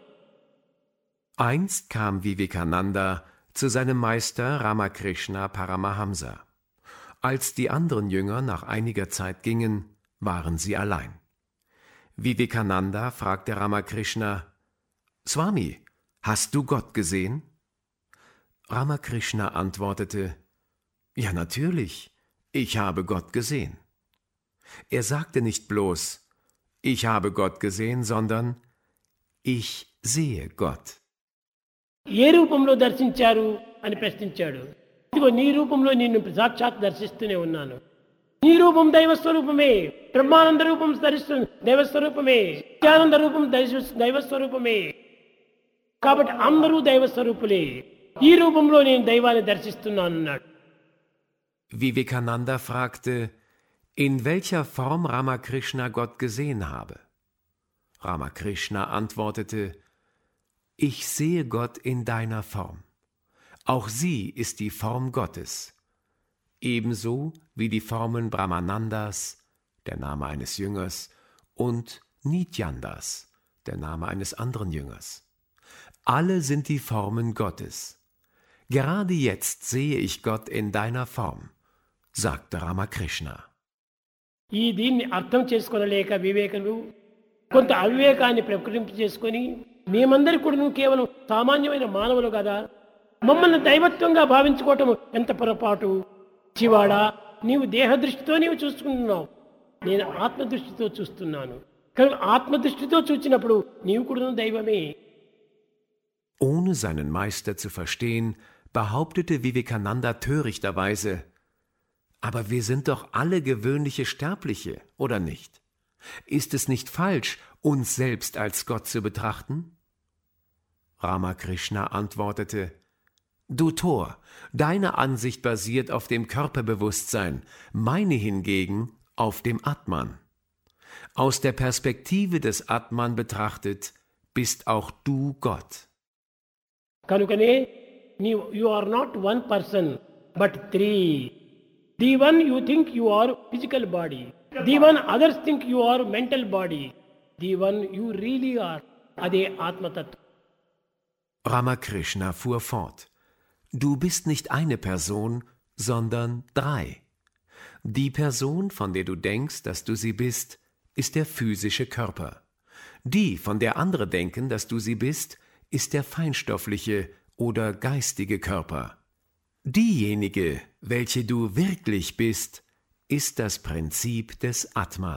Einst kam Vivekananda zu seinem Meister Ramakrishna Paramahamsa. Als die anderen Jünger nach einiger Zeit gingen, waren sie allein. Vivekananda fragte Ramakrishna, Swami, hast du Gott gesehen? Ramakrishna antwortete, ja natürlich, ich habe Gott gesehen. Er sagte nicht bloß, ich habe Gott gesehen, sondern ich sehe Gott. ఏ రూపంలో దర్శించారు అని ప్రశ్నించాడు. ఇదిగో నీ రూపంలో నిన్ను సాక్షాత్ దర్శిస్తూనే ఉన్నాను. నీ రూపం దైవస్వరూపమే, బ్రహ్మానంద రూపం దైవస్వరూపమే, నిత్యానంద రూపం దైవస్వరూపమే. కాబట్టి అందరూ దైవస్వరూపులే. ఈ రూపంలో నేను దైవాన్ని దర్శిస్తున్నానన్నాడు. Vivekananda fragte, in welcher Form Ramakrishna Gott gesehen habe. Ramakrishna antwortete, ich sehe Gott in deiner Form. Auch sie ist die Form Gottes. Ebenso wie die Formen Brahmanandas, der Name eines Jüngers, und Nityandas, der Name eines anderen Jüngers. Alle sind die Formen Gottes. Gerade jetzt sehe ich Gott in deiner Form, sagte Ramakrishna. ఈ దీన్ని అర్థం చేసుకోలేక వివేకులు కొంత అవివేకాన్ని ప్రకటింప చేసుకొని మేమందరి కూడా కేవలం సామాన్యమైన మానవులు కదా, మమ్మల్ని దైవత్వంగా భావించుకోవటం ఎంత పొరపాటు. శివాడా, నీవు దేహదృష్టితో నీవు చూసుకుంటున్నావు, నేను ఆత్మదృష్టితో చూస్తున్నాను. కనుక ఆత్మదృష్టితో చూచినప్పుడు నీవు కూడా దైవమే. Ohne seinen Meister zu verstehen, behauptete Vivekananda törichterweise, aber wir sind doch alle gewöhnliche Sterbliche, oder nicht? Ist es nicht falsch, uns selbst als Gott zu betrachten? Ramakrishna antwortete, du Tor, deine Ansicht basiert auf dem Körperbewusstsein, meine hingegen auf dem Atman. Aus der Perspektive des Atman betrachtet, bist auch du Gott. కనుకనే you are not one person, but three. The one you think you are physical body. The one others think you are mental body. The one you really are. అదే ఆత్మతత్వం. Ramakrishna fuhr fort. Du bist nicht eine Person, sondern drei. Die Person, von der du denkst, dass du sie bist, ist der physische Körper. Die, von der andere denken, dass du sie bist, ist der feinstoffliche oder geistige Körper. Diejenige, welche du wirklich bist, ist das Prinzip des Atman.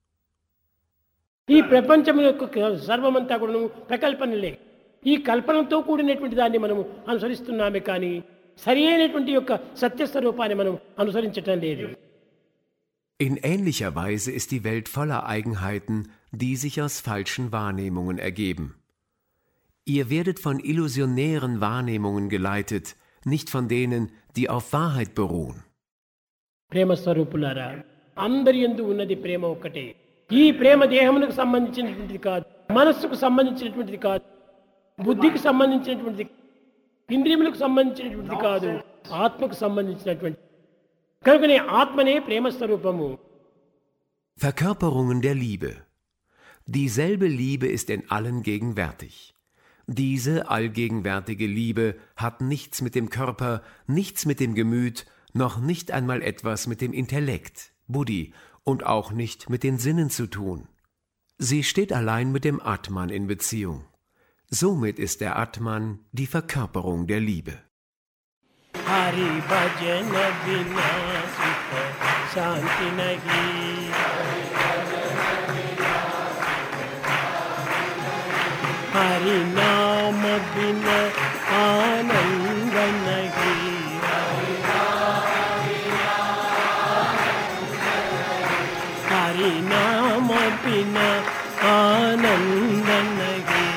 ఈ ప్రపంచం యొక్క సర్వమంతా కూడా ప్రకల్పనలే. ఈ కల్పనతో కూడినటువంటి దాన్ని మనం అనుసరిస్తున్నామే కానీ సరి అయినటువంటి యొక్క సత్యస్వరూపాన్ని మనం అనుసరించటం లేదు. In ähnlicher Weise ist die Welt voller Eigenheiten, die sich aus falschen Wahrnehmungen ergeben. Ihr werdet von illusionären Wahrnehmungen geleitet, nicht von denen, die auf Wahrheit beruhen. ప్రేమస్వరూపులారా, అందరి యందు ఉన్నది ప్రేమ ఒక్కటే. ఈ ప్రేమ దేహమునకు సంబంధించినటువంటిది కాదు, మనస్సుకు సంబంధించినటువంటిది కాదు, బుద్ధికి సంబంధించినటువంటిది, ఇంద్రియములకు సంబంధించినటువంటిది కాదు, ఆత్మకు సంబంధించినటువంటి. కనుకనే ఆత్మనే ప్రేమస్వరూపము. Verkörperungen der Liebe. Dieselbe Liebe ist in allen gegenwärtig. Diese allgegenwärtige Liebe hat nichts mit dem Körper, nichts mit dem Gemüt, noch nicht einmal etwas mit dem Intellekt, Buddhi, und auch nicht mit den Sinnen zu tun. Sie steht allein mit dem Atman in Beziehung. Somit ist der Atman die Verkörperung der Liebe. Hari Bhajan Vina Sutta शांति नहीं। हरि नाम बिना आनंद नहीं। हरि नाम बिना आनंद नहीं।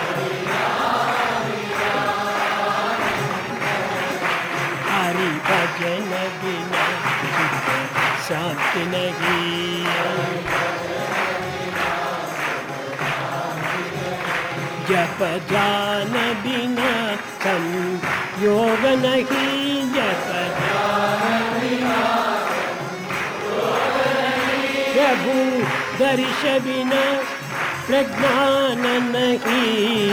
हरि भजन बिना शांति नहीं। जप ध्यान बिना संयोग नहीं। जप ध्यान बिना प्रभु दर्श बिना प्रज्ञान नहीं।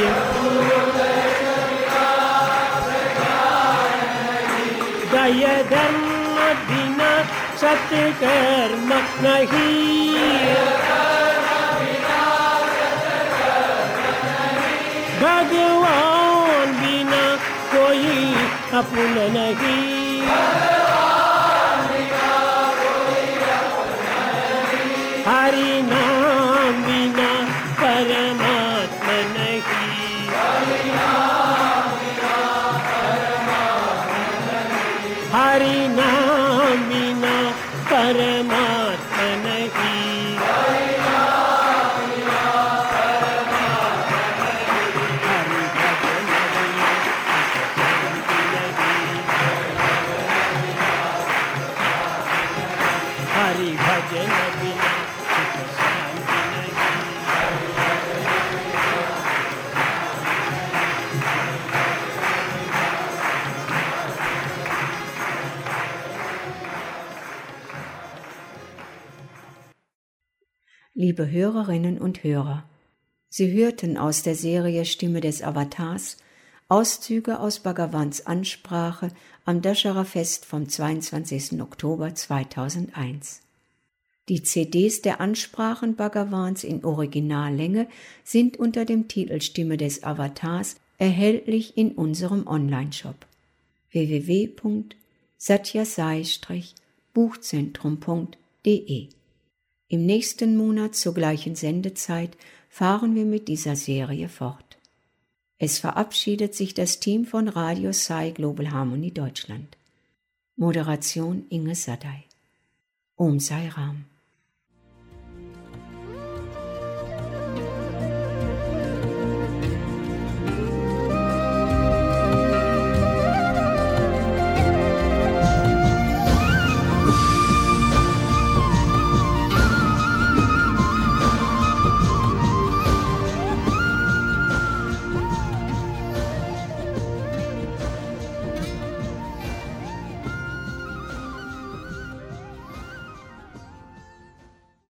दया धर्म बिना सत्कर्म नहीं। भगवान बिना कोई अपना नहीं। हरि नाम बिना परमात्मा नहीं। हरि नाम बिना परमात्मा नहीं। हरि भजन बिना शांति नहीं। Liebe Hörerinnen und Hörer, Sie hörten aus der Serie Stimme des Avatars Auszüge aus Bhagawans Ansprache am Dashera-Fest vom 22. Oktober 2001. Die CDs der Ansprachen Bhagawans in Originallänge sind unter dem Titel Stimme des Avatars erhältlich in unserem Onlineshop www.satyasai-buchzentrum.de. Im nächsten Monat zur gleichen Sendezeit fahren wir mit dieser Serie fort. Es verabschiedet sich das Team von Radio Sai Global Harmony Deutschland. Moderation Inge Sadai. Om Sai Ram.